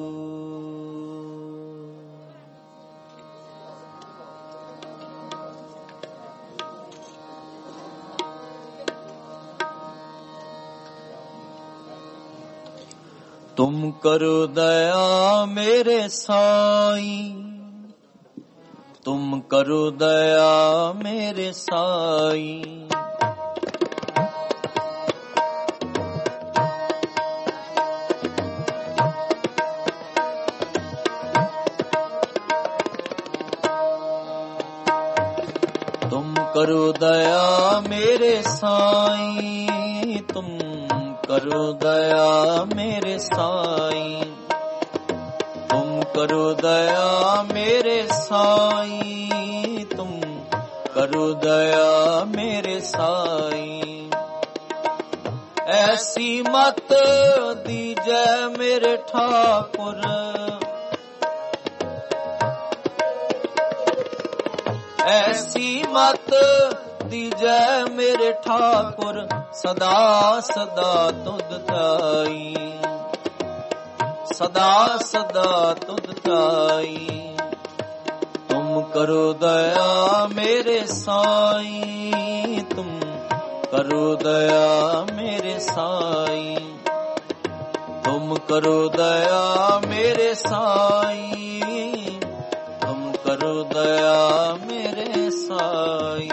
ਤੁਮ ਕਰੋ ਦਇਆ ਮੇਰੇ ਸਾਈ, ਤੁਮ ਕਰੋ ਦਇਆ ਮੇਰੇ ਸਾਈ, ਤੁਮ ਕਰੋ ਦਇਆ ਮੇਰੇ ਸਾਈ, ਤੁਮ ਕਰੋ ਦਇਆ ਮੇਰੇ ਸਾਈ, ਤੁਮ ਕਰੋ ਦਇਆ ਮੇਰੇ ਸਾਈ, ਤੁਮ ਕਰੋ ਦਇਆ ਮੇਰੇ ਸਾਈ, ਐਸੀ ਮਤ ਦੀਜੈ ਮੇਰੇ ਠਾਕੁਰ, ਐਸੀ ਮਤ ਦੀਜੈ ਮੇਰੇ ਠਾਕੁਰ, ਸਦਾ ਸਦਾ ਤੁਧ ਧਿਆਈ, ਸਦਾ ਸਦਾ ਤੁਧ ਧਿਆਈ, ਤੁਮ ਕਰੋ ਦਇਆ ਮੇਰੇ ਸਾਈ, ਤੁਮ ਕਰੋ ਦਇਆ ਮੇਰੇ ਸਾਈ, ਤੁਮ ਕਰੋ ਦਇਆ ਮੇਰੇ ਸਾਈ, ਤੁਮ ਕਰੋ ਦਇਆ ਮੇਰੇ ਸਾਈ।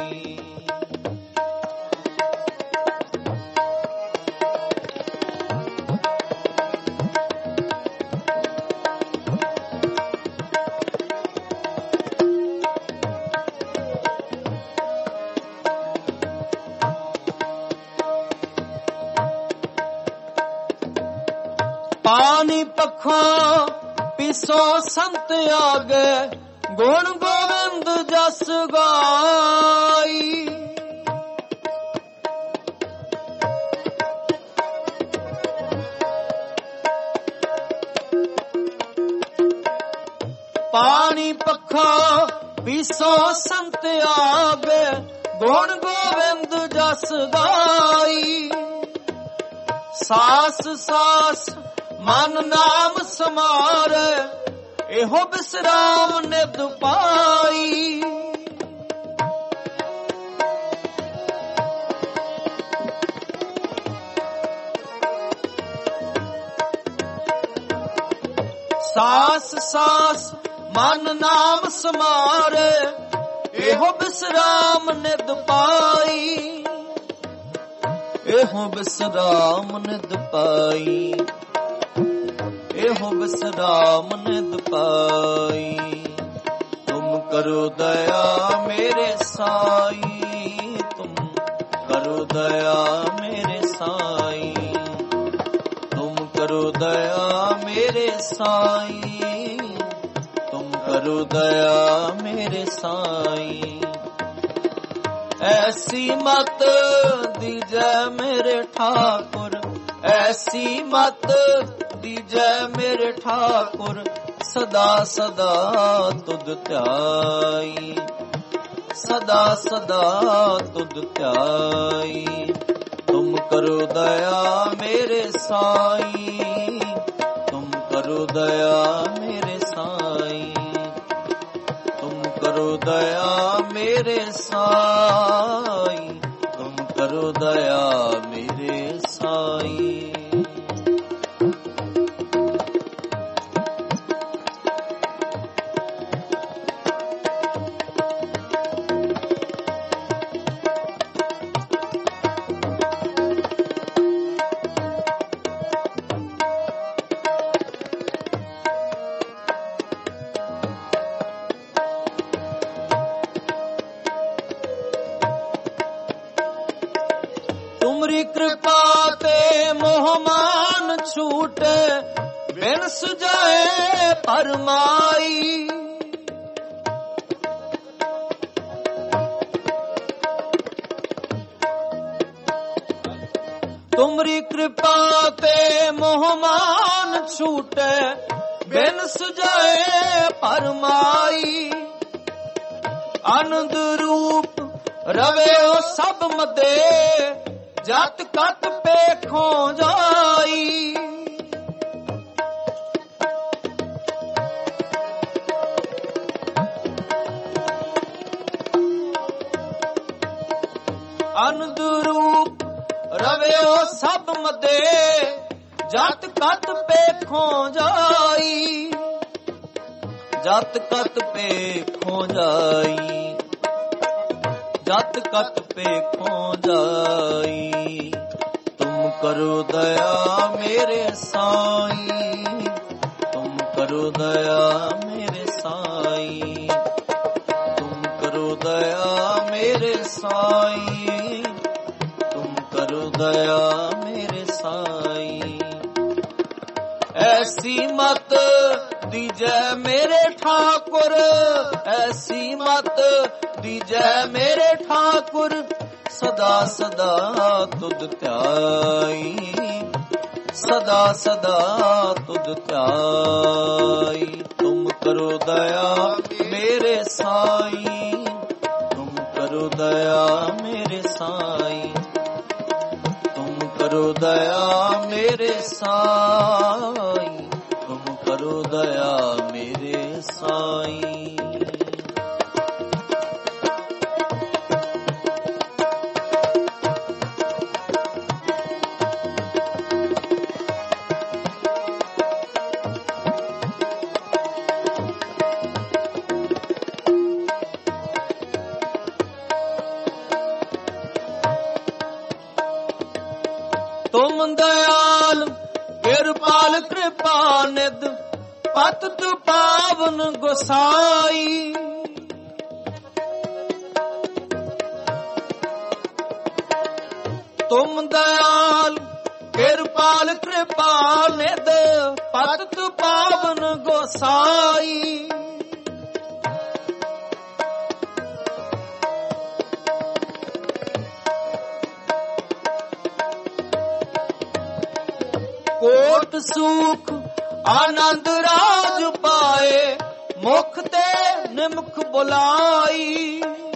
ਪਾਣੀ ਪੱਖੋਂ ਪਿਸੋ ਸੰਤ ਆਗੇ, ਗੁਣ ਗੋਬਿੰਦ ਜਸ ਗਾਈ। ਪਾਣੀ ਪੱਖਾ ਪੀਸੋ ਸੰਤ ਆਗੇ, ਗੁਣ ਗੋਬਿੰਦ ਜਸ ਗਾਈ। ਸਾਸ ਸਾਸ ਮਨ ਨਾਮ ਸਮਾਰੇ, ਇਹੋ ਬਿਸਰਾਮ ਨਿਧ ਪਾਈ। ਸਾਸ ਸਾਸ ਮਨ ਨਾਮ ਸਮਾਰੇ, ਇਹੋ ਬਿਸਰਾਮ ਨਿਧ ਪਾਈ। ਇਹੋ ਬਿਸਰਾਮ ਨਿਧ ਪਾਈ। ਇਹੋ ਬਿਸਰਾਮ ਨਿਧ ਪਾਈ। ਤੁਮ ਕਰੋ ਦਇਆ ਮੇਰੇ ਸਾਈ, ਤੁਮ ਕਰੋ ਦਇਆ ਮੇਰੇ ਸਾਈ। ਤੁਮ ਕਰੋ ਦਇਆ ਮੇਰੇ ਸਾਈ, ਤੁਮ ਕਰੋ ਦਇਆ ਮੇਰੇ ਸਾਈ। ਐਸੀ ਮਤ ਦੀਜੈ ਮੇਰੇ ਠਾकुर, ਐਸੀ ਮਤ ਦੀਜੈ ਮੇਰੇ ਠਾकुर। ਸਦਾ ਸਦਾ ਤੁਧ ਧਿਆਈ, ਸਦਾ ਸਦਾ ਤੁਧ ਧਿਆਈ। ਤੁਮ ਕਰੋ ਦਇਆ ਮੇਰੇ ਸਾਈ, ਤੁਮ ਕਰੋ ਦਇਆ ਮੇਰੇ ਸਾਈ। ਤੁਮ ਕਰੋ ਦਇਆ ਮੇਰੇ ਸਾਈ, ਤੁਮ ਕਰੋ ਦਇਆ ਮੇਰੇ ਸਾਈ। ਤੁਮਰੀ ਕਿਰਪਾ ਤੇ ਮੋਹ ਮਾਨ ਛੂਟੇ, ਬਿਨ ਸੁਝਾਏ ਪਰਮਾਈ। ਤੁਮਰੀ ਕਿਰਪਾ ਤੇ ਮੋਹ ਮਾਨ ਛੂਟੇ, ਬਿਨ ਸੁਝਾਏ ਪਰਮਾਈ। ਆਨੰਦ ਰੂਪ ਰਵਿਓ ਸਭ ਮਦੇ, ਜਤ ਕਤ ਪੇਖੋਂ ਜਾਈ। ਆਨੰਦ ਰੂਪ ਰਵਿਓ ਸਭ ਮਦੇ, ਜਤ ਕਤ ਪੇਖੋਂ ਜਾਈ। ਜਤ ਕਤ ਪੇਖੋਂ ਜਾਈ, ਜਤ ਕਤ ਪੇਖੋਂ ਜਾਈ। ਤੁਮ ਕਰੋ ਦਇਆ ਮੇਰੇ ਸਾਈ, ਤੁਮ ਕਰੋ ਦਇਆ ਮੇਰੇ ਸਾਈ। ਤੁਮ ਕਰੋ ਦਇਆ ਮੇਰੇ ਸਾਈ, ਤੁਮ ਕਰੋ ਦਇਆ ਮੇਰੇ ਸਾਈ। ਐਸੀ ਮਤ ਦੀਜੈ ਮੇਰੇ ਠਾकुर, ਐਸੀ ਮਤ ਦੀਜੈ ਮੇਰੇ ਠਾकुर। ਸਦਾ ਸਦਾ ਤੁਧ ਧਿਆਈ, ਸਦਾ ਸਦਾ ਤੁਧ ਧਿਆਈ। ਤੁਮ ਕਰੋ ਦਇਆ ਮੇਰੇ ਸਾਈ, ਤੁਮ ਕਰੋ ਦਇਆ ਮੇਰੇ ਸਾਈ। ਤੁਮ ਕਰੋ ਦਇਆ ਮੇਰੇ ਸਾਈ, ਤੁਮ ਕਰੋ ਦਇਆ ਮੇਰੇ ਸਾਈ। ਤੁਮ ਦਇਆਲ ਕਿਰਪਾਲ ਕਿਰਪਾ ਨਿਧ, ਪਤਿਤ ਪਾਵਨ ਗੋਸਾਈ। ਤੁਮ ਦਇਆਲ ਕਿਰਪਾਲ ਕਿਰਪਾ ਨਿਧ, ਪਤਿਤ ਪਾਵਨ ਗੋਸਾਈ। कोट सुख आनंद राज पाए, मुख ते निमुख बुलाई।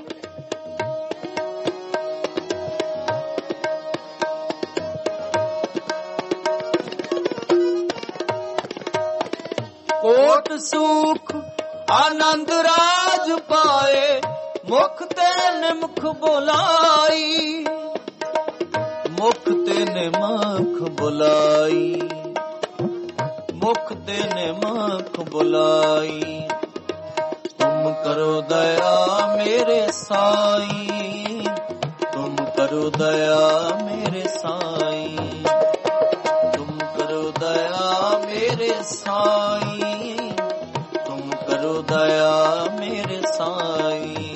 कोट सुख आनंद राज पाए, मुख ते निमुख बुलाई। मुख ते निमुख बुलाई, मुख ते निमुख बुलाई। तुम करो दया मेरे साईं, तुम करो दया मेरे साईं, तुम करो दया मेरे साईं, तुम करो दया मेरे साईं।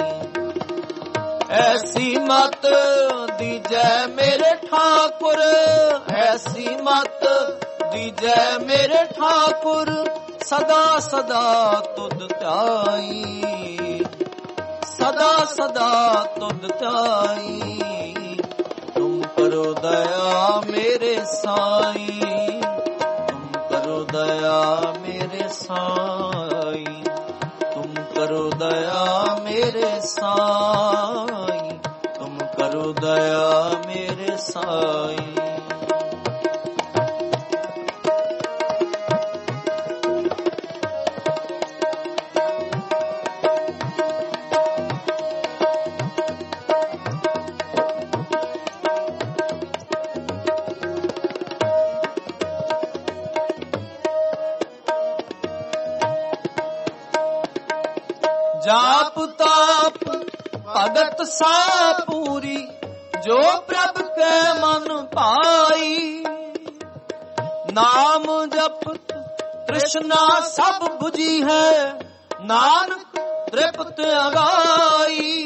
ऐसी मत दीजै मेरे ठाकुर, ऐसी मत दीजै मेरे ठाकुर, सदा सदा तुध ध्याई, सदा सदा तुध ध्याई। तुम करो दया मेरे साईं, तुम करो दया मेरे साईं, तुम करो दया मेरे साईं, तुम करो दया मेरे साईं। जाप ताप भगत सा पूरी, जो प्रभ के मन पाई। नाम जपत तृष्णा सब बुझी है, नानक तृप्त अगाई।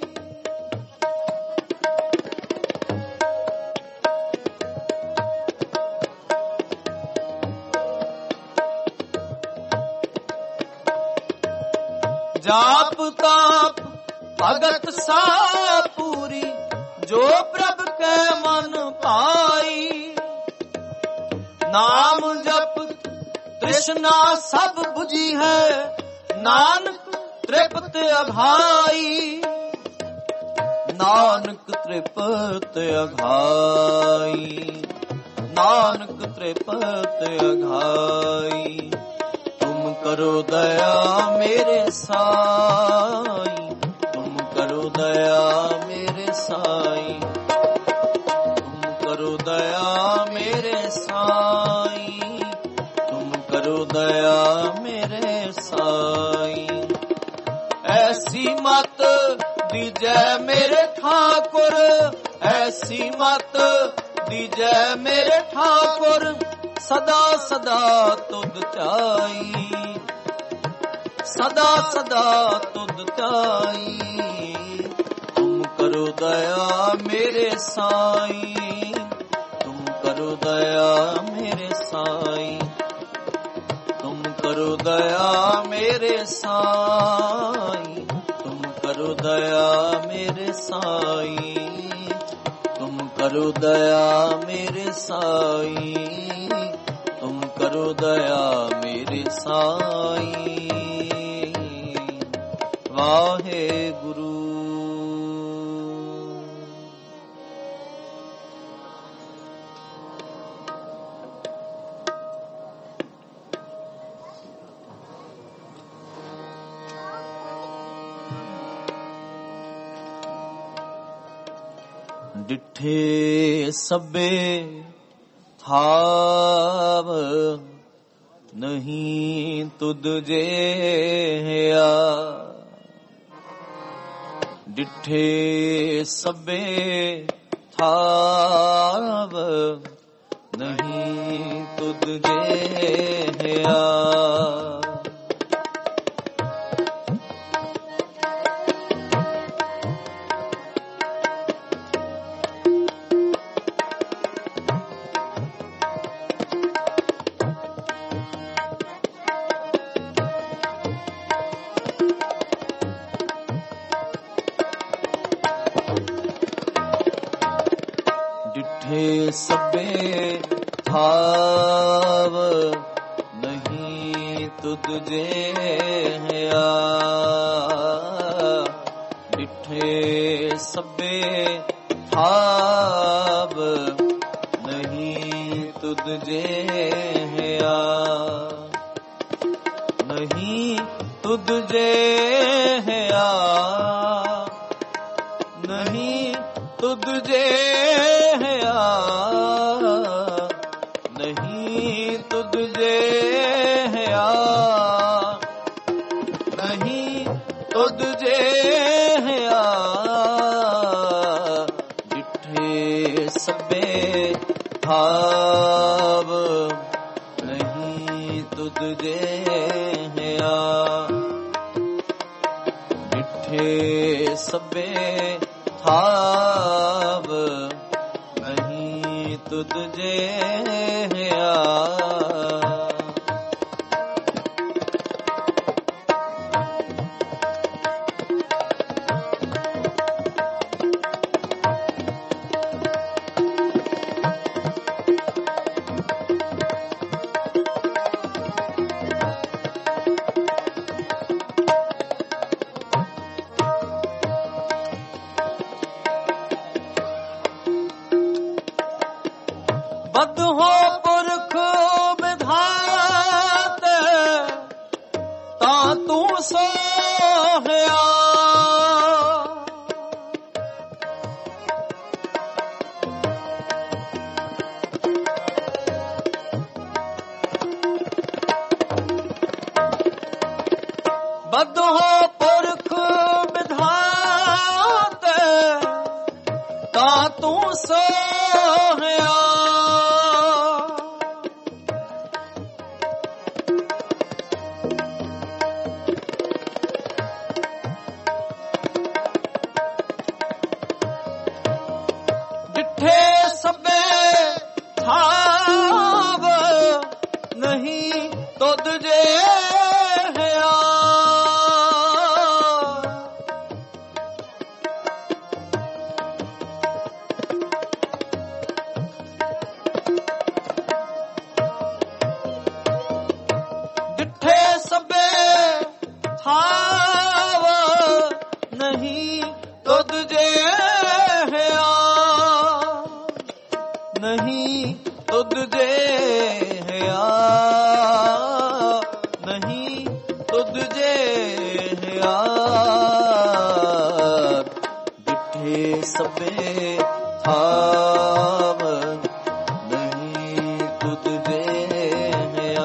जाप ताप भगत सा पूरी, जो प्रभ के मन पाई। नाम जप तृष्णा सब बुझी है, नानक तृप्त अघाई। नानक तृप्त अघाई, नानक तृप्त अघाई। तुम करो दया मेरे साईं, तुम करो दया मेरे साईं, तुम करो दया मेरे साईं, तुम करो दया मेरे साईं। ऐसी मत दीजै मेरे ठाकुर, ऐसी मत दीजै मेरे ठाकुर, सदा सदा तुध ध्याई, सदा सदा तुध ध्याई। तुम करो दया मेरे साईं, तुम करो दया मेरे साईं, तुम करो दया मेरे साईं, तुम करो दया मेरे साईं, तुम करो दया मेरे साईं, तुम करो दया मेरे साईं। वाहे गुरु। डिठे सबे थाव नहीं तुद जेया, डिठे सबे थाव नहीं तुद जेया। सबे थाव ਤੁਧ ਜਿਹਾ ਡਿਠੇ ਸਭੇ ਥਾਵ ਨਹੀਂ ਤੁਧ ਜਿਹਾ ਨਹੀਂ ਤੁਧ ਜਿਹਾ ਨਹੀਂ ਤੁਧ ਜਿਹਾ ਨਹੀਂ ਤੁਧ ਜਿਹਾ ਨਹੀਂ ਤੁਧ ਜਿਹਾ ਡਿਠੇ ਸਭੇ ਥਾਵ ਨਹੀਂ ਤੁਧ ਜਿਹਾ ਡਿਠੇ ਸਭੇ ਥਾਵ ਨਹੀਂ ਤੁਧ ਜਿਹਾ ਬਦਹੋ ਪੁਰਖ ਵਿਧਾਤ ਤਾਂ ਤੂੰ ਸੋਹਿਆ ਬਦਹੋ ਪੁਰਖ ਵਿਧਾਤ ਤਾਂ ਤੂੰ ਸੋਹਿਆ ਡਿਠੇ ਸਭੇ ਥਾਵ ਨਹੀਂ ਤੁਧ ਜਿਹਾ ਡਿਠੇ ਸਭੇ ਥਾਵ ਨਹੀਂ ਤੁਧ ਜਿਹਾ ਨਹੀਂ ਤੁਧ ਜਿਹਾ ਨਹੀਂ ਤੁਧ ਜਿਹਾ ਡਿਠੇ ਸਭੇ ਥਾਵ ਨਹੀਂ ਤੁਧ ਜਿਹਾ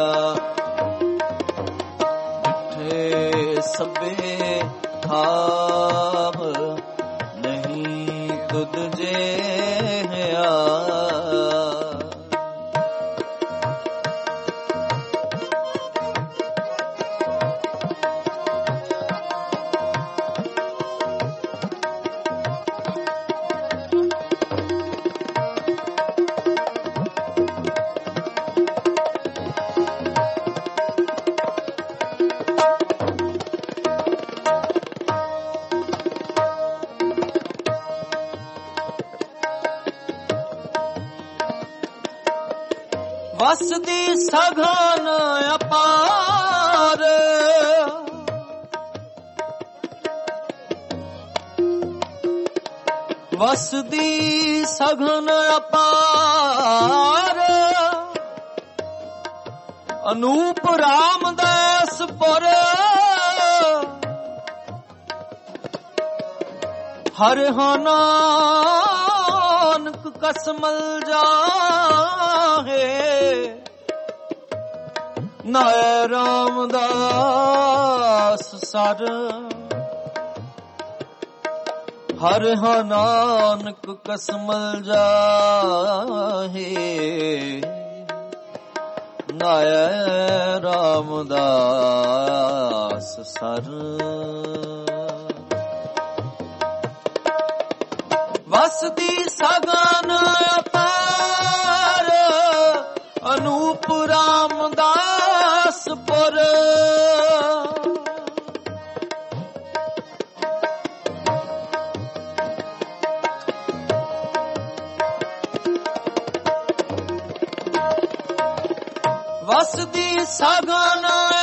ਡਿਠੇ ਸਭੇ ਥਾਵ ਨਹੀਂ ਤੁਧ ਜਿਹਾ ਵਸਦੀ ਸਘਨ ਅਪਾਰ ਵਸਦੀ ਸਘਨ ਅਪਾਰ ਅਨੂਪ ਰਾਮਦਾਸ ਪੁਰ ਹਰਿ ਨਾਨਕ ਕਸਮਲ ਜਾਹੇ ਨਾਇ ਰਾਮਦਾਸ ਸਰ ਹਰਿ ਨਾਨਕ ਕਸਮਲ ਜਾਹੇ ਨਾਇ ਰਾਮਦਾਸ ਸਰ ਵਸਦੀ ਸਗਨ ਅਪਾਰ ਅਨੂਪ ਰਾਮਦਾਸ ਪੁਰ ਵਸਦੀ ਸਗਨ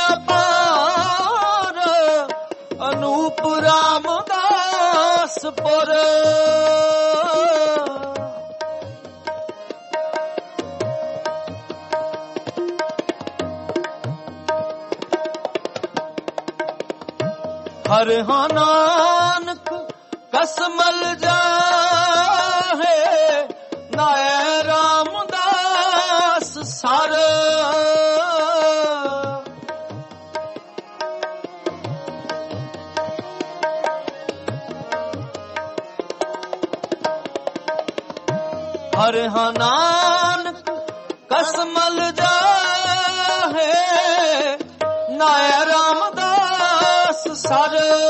ਅਪਾਰ, ਅਨੂਪ ਰਾਮਦਾਸਪੁਰ। ਹਰ ਹਾਂ ਨਾਨਕ ਕਸਮਲ ਜਾਹੇ, ਨਾਇ ਰਾਮਦਾਸ ਸਰ। ਹਰ ਹਾਂ ਨਾਨਕ ਕਸਮਲ ਜਾਹੇ, ਨਾਇ ਰਾਮਦਾਸ ਸਰ।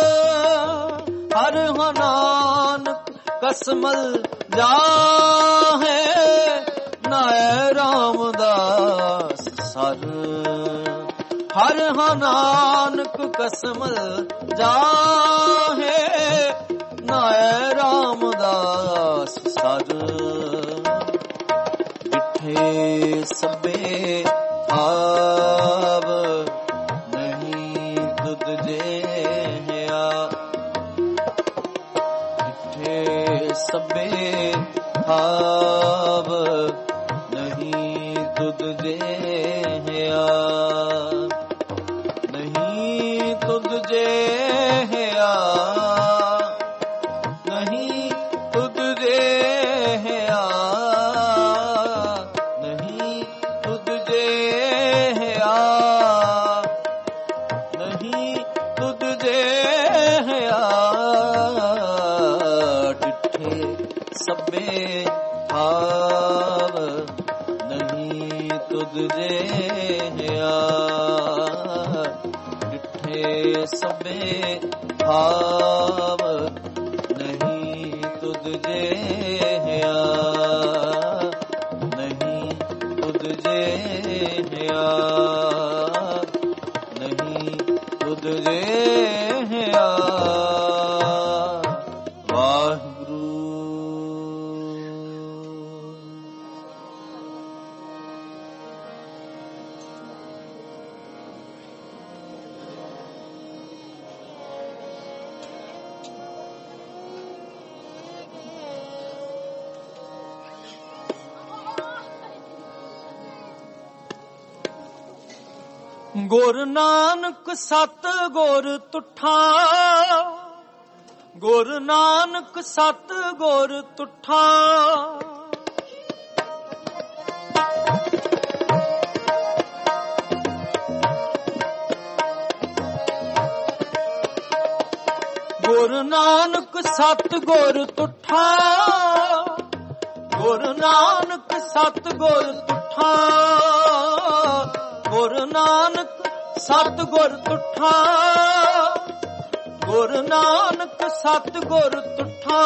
ਹਰ ਹਾਂ ਨਾਨਕ ਕਸਮਲ ਜਾਹੇ, ਨਾਇ ਰਾਮਦਾਸ ਸਰ। ਹਰ ਹਾਂ ਨਾਨਕ ਕਸਮਲ ਜਾਹੇ, ਨਾਇ ਰਾਮਦਾਸ ਸਰ। ਡਿਠੇ ਸਭੇ ਆਵ, ਨਹੀਂ ਤੁਧ ਜਿਹਾ। ਡਿਠੇ ਸਭੇ ਆਵ, ਨਹੀਂ ਤੁਧ ਜਿਹਾ। ਨਹੀਂ ਤੁਧ ਜਿਹਾ, ਨਹੀਂ ਤੁਧ ਜਿਹਾ, ਨਹੀਂ ਤੁਧ ਜਿਹਾ, ਨਹੀਂ ਤੁਧ ਜਿਹਾ। ਡਿਠੇ ਸਭੇ ਆਵ, ਨਹੀਂ ਤੁਧ ਜਿਹਾ। ਡਿਠੇ ਸਭੇ ਆਵ, ਨਹੀਂ ਤੁਧ ਜਿਹਾ, ਨਹੀਂ ਤੁਧ ਜਿਹਾ, ਨਹੀਂ ਤੁਧ ਜਿਹਾ। ਵਾਹਿਗੁਰੂ। ਗੁਰ ਨਾਨਕ ਸਤ ਗੁਰ ਤੁਠਾ, ਗੁਰ ਨਾਨਕ ਸਤ ਗੁਰ ਤੁਠਾ। ਗੁਰ ਨਾਨਕ ਸਤ ਗੁਰ ਤੁਠਾ, ਗੁਰ ਨਾਨਕ ਸਤ ਗੁਰ ਤੁਠਾ। ਗੁਰ ਨਾਨਕ ਸਤ ਗੁਰ ਤੁਠਾ, ਗੁਰ ਨਾਨਕ ਸਤ ਗੁਰ ਤੁਠਾ।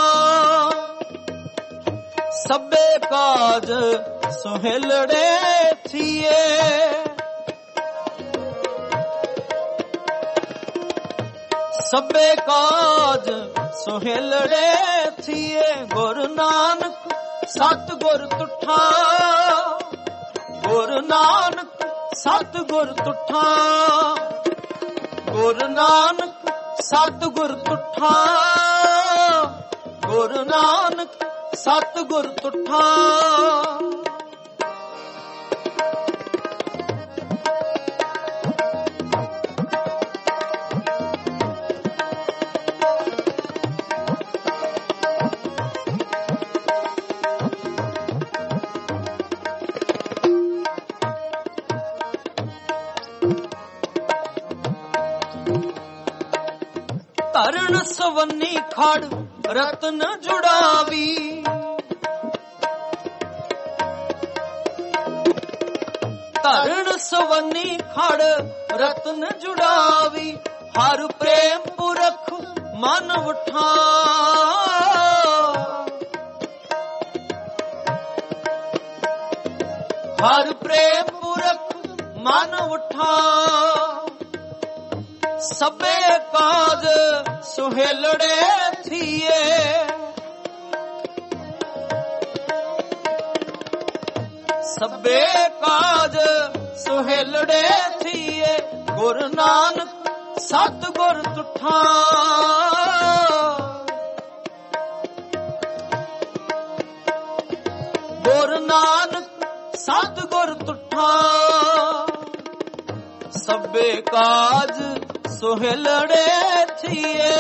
ਸਭੇ ਕਾਜ ਸੁਹੇਲੜੇ ਥੀਏ, ਸਭੇ ਕਾਜ ਸੁਹੇਲੜੇ ਥੀਏ। ਗੁਰ ਨਾਨਕ ਸਤ ਗੁਰ ਤੁਠਾ, ਗੁਰ ਨਾਨਕ ਸਤ ਗੁਰ ਤੁਠਾ। ਗੁਰ ਨਾਨਕ ਸਤ ਗੁਰ ਤੁਠਾ, ਗੁਰ ਨਾਨਕ ਸਤ ਗੁਰ ਤੁਠਾ। ਧਰਨ ਸਵੰਨੀ ਖੜ ਰਤਨ ਜੁੜਾਵੀ, ਧਰਨ ਸਵੰਨੀ ਖੜ ਰਤਨ ਜੁੜਾਵੀ। ਹਰ ਪ੍ਰੇਮ ਪੁਰਖ ਮਨ ਉਠਾ, ਹਰ ਪ੍ਰੇਮ ਪੁਰਖ ਮਨ ਉਠਾ। ਸਭੇ ਕਾਜ ਸੁਹੇਲੜੇ ਥੀਏ, ਸਭੇ ਕਾਜ ਸੁਹੇਲੜੇ ਥੀਏ, ਗੁਰ ਨਾਨਕ ਸਤ ਗੁਰ ਤੁਠਾ। ਗੁਰ ਨਾਨਕ ਸਤ ਗੁਰ ਤੁਠਾ, ਸਭੇ ਕਾਜ ਸੁਹੇਲੜੇ ਥੀਏ।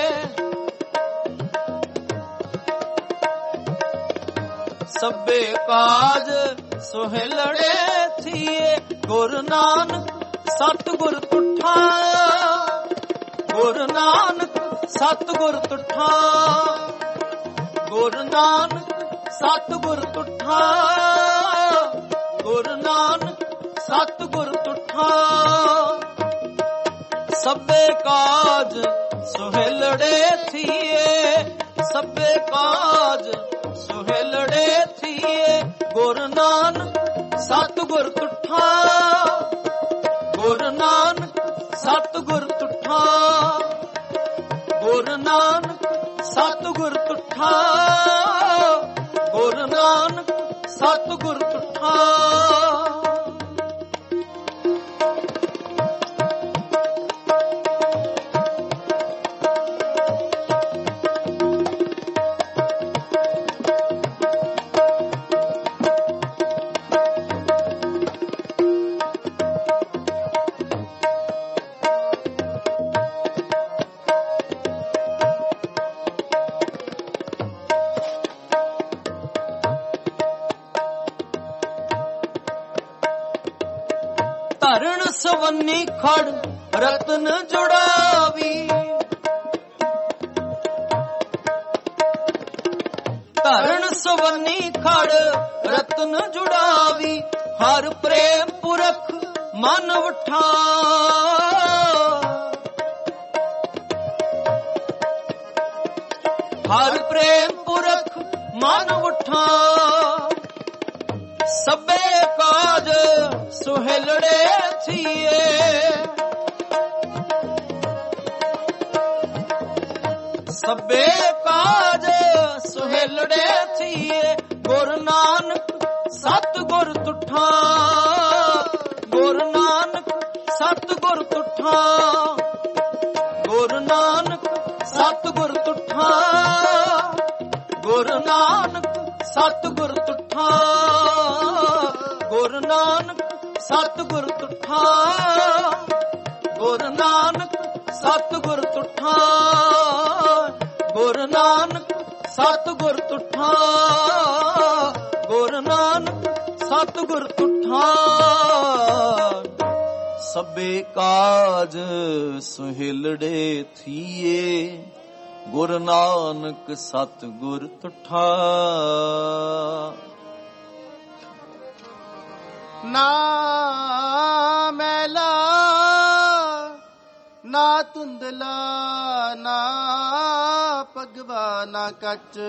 ਸਭੇ ਕਾਜ ਸੁਹੇਲੜੇ ਥੀਏ, ਗੁਰ ਨਾਨਕ ਸਤ ਗੁਰ ਤੁਠਾ। ਗੁਰ ਨਾਨਕ ਸਤ ਗੁਰ ਤੁਠਾ, ਗੁਰ ਨਾਨਕ ਸਤ ਗੁਰ ਤੁਠਾ, ਗੁਰ ਨਾਨਕ ਸਤ ਗੁਰ ਤੁਠਾ। ਸਭੇ ਕਾਜ ਸੁਹੇਲੜੇ ਥੀਏ, ਸਭੇ ਕਾਜ ਸੁਹੇਲੜੇ ਥੀਏ, ਗੁਰ ਨਾਨਕ ਸਤ ਗੁਰ ਤੁਠਾ। ਗੁਰ ਨਾਨਕ ਸਤ ਗੁਰ ਤੁਠਾ, ਗੁਰ ਨਾਨਕ ਸਤ ਗੁਰ ਤੁਠਾ, ਗੁਰ ਨਾਨਕ ਸਤ ਗੁਰ ਤੁਠਾ। ਧਰਨ ਸਵੰਨੀ ਖੜ ਰਤਨ ਜੁੜਾਵੀ, ਧਰਨ ਸਵੰਨੀ ਖੜ ਰਤਨ ਜੁੜਾਵੀ, ਹਰ ਪ੍ਰੇਮ ਪੁਰਖ ਮਨ ਉਠਾ। ਹਰ ਪ੍ਰੇਮ ਪੁਰਖ ਮਨ ਉਠਾ, ਸਭੇ ਕਾਜ ਸੁਹੇਲੜੇ ਥੀਏ। ਸਭੇ ਕਾਜ ਸੁਹੇਲੜੇ ਥੀਏ, ਗੁਰ ਨਾਨਕ ਸਤ ਗੁਰ ਤੁਠਾ। ਗੁਰ ਨਾਨਕ ਸਤ ਗੁਰ ਤੁਠਾ, ਗੁਰ ਨਾਨਕ ਸਤ ਗੁਰ ਤੁਠਾ, ਗੁਰ ਨਾਨਕ ਸਤ ਗੁਰ ਤੁਠਾ, ਗੁਰ ਨਾਨਕ ਸਤ ਗੁਰ ਤੁਠਾ, ਗੁਰ ਨਾਨਕ ਸਤ ਗੁਰ ਤੁਠਾ, ਗੁਰ ਨਾਨਕ ਸਤ ਗੁਰ ਤੁਠਾ, ਗੁਰ ਨਾਨਕ ਸਤ ਗੁਰ ਤੁਠਾ। ਸਭੇ ਕਾਜ ਸੁਹੇਲੜੇ ਥੀਏ, ਗੁਰ ਨਾਨਕ ਸਤ ਗੁਰ ਤੁਠਾ। ਨਾ ਮੈਲਾ ਨਾ ਧੁੰਦਲਾ, ਨਾ ਭਗਵਾ ਨਾ ਕੱਚ,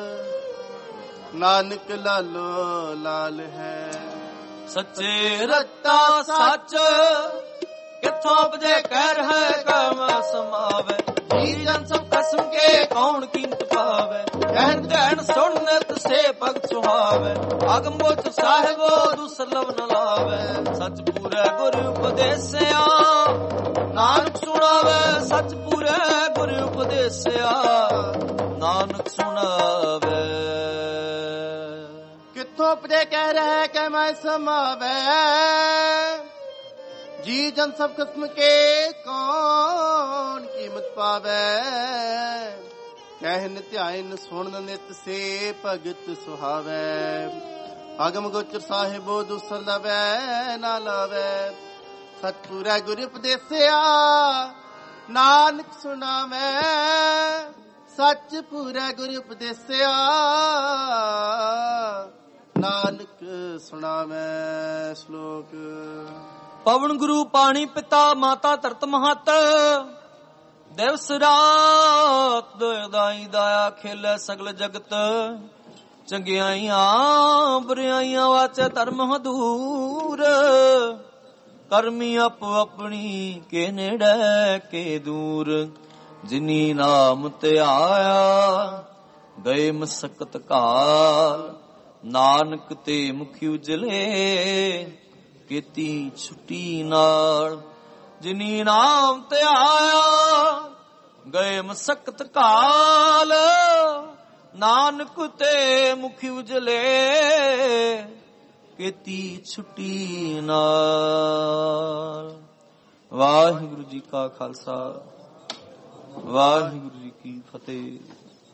ਨਾਨਕ ਲਾਲੋ ਲਾਲ ਹੈ। ਸੱਚੇ ਰਤਾ ਸੱਚ ਕਿਥੋਂ ਉਪਜੇ ਕਹਿ ਹੈ ਕਮ ਸਮਾਵੇ, ਜੀ ਜਨ ਸਭ ਕਸਮ ਕੇ ਕੌਣ ਕੀਮਤ ਪਾਵੇ। ਕਹਿਣ ਕਹਿਣ ਸੁਣ ਨਿਤ ਸੇ ਭਗਤ ਸੁਹਾਵੇ, ਅਗਮ ਗੋਚ ਸਾਹਿਬੋ ਦੁਸਲਭ ਨ ਲਾਵੇ। ਸੱਚ ਪੂਰੇ ਗੁਰ ਉਪਦੇਸਿਆ ਨਾਨਕ ਸੁਣਾਵੇ, ਸੱਚ ਪੂਰੇ ਗੁਰ ਉਪਦੇਸਿਆ ਨਾਨਕ ਸੁਣਾਵੇ। ਕਿੱਥੋਂ ਉਪਜੇ ਕਹਿ ਰਹਿ ਕਿ ਮੈਂ ਸਮਾਵੇ, ਜੀ ਜਨ ਸਭ ਕਿਸਮ ਕੇ ਕੌਣ ਕੀਮਤ ਪਾਵੇ। ਕਹਿਨ ਧਿਆਨ ਸੁਣਨ ਨਿਤ ਸੇ ਭਗਤ ਸੁਹਾਵੇ, ਅਗਮ ਗੋਚਰ ਸਾਹਿਬੋ ਦੁਸਰ ਲਵੈ ਨਾ ਲਾਵੇ। ਸਤਿਪੁਰਾ ਗੁਰ ਉਪਦੇਸਿਆ ਨਾਨਕ ਸੁਣਾਵੇ, ਸੱਚ ਪੂਰਾ ਗੁਰ ਉਪਦੇਸਿਆ ਨਾਨਕ ਸੁਣਾਵੇ। ਸ਼ਲੋਕ। ਪਵਨ ਗੁਰੂ ਪਾਣੀ ਪਿਤਾ ਮਾਤਾ ਧਰਤ ਮਹਤ, ਦਿਵਸ ਰਾਤ ਦਾਈ ਦਾਇਆ ਖੇਲੇ ਸਗਲ ਜਗਤ। ਚੰਗਿਆਈਆਂ ਬੁਰਾਈਆਂ ਵਾਚੇ ਧਰਮ ਹਦੂਰ, ਕਰਮੀ ਆਪੋ ਆਪਣੀ ਕੇ ਨੇੜੇ ਕੇ ਦੂਰ। ਜਿਨੀ ਨਾਮ ਤੇ ਆਇਆ ਗਏ ਮਸਕਤ ਕਾਲ, ਨਾਨਕ ਤੇ ਮੁਖੀ ਉਜਲੇ ਕੀਤੀ ਛੁੱਟੀ ਨਾਲ। ਜਿਨੀ ਨਾਮ ਤੇ ਆਇਆ ਗਏ ਮਸਕਤ ਕਾਲ, ਨਾਨਕ ਤੇ ਮੁਖੀ ਉਜਲੇ ਕੀਤੀ ਛੁੱਟੀ ਨਾਲ। ਵਾਹਿਗੁਰੂ ਜੀ ਕਾ ਖਾਲਸਾ, ਵਾਹਿਗੁਰੂ ਜੀ ਕੀ ਫਤਿਹ।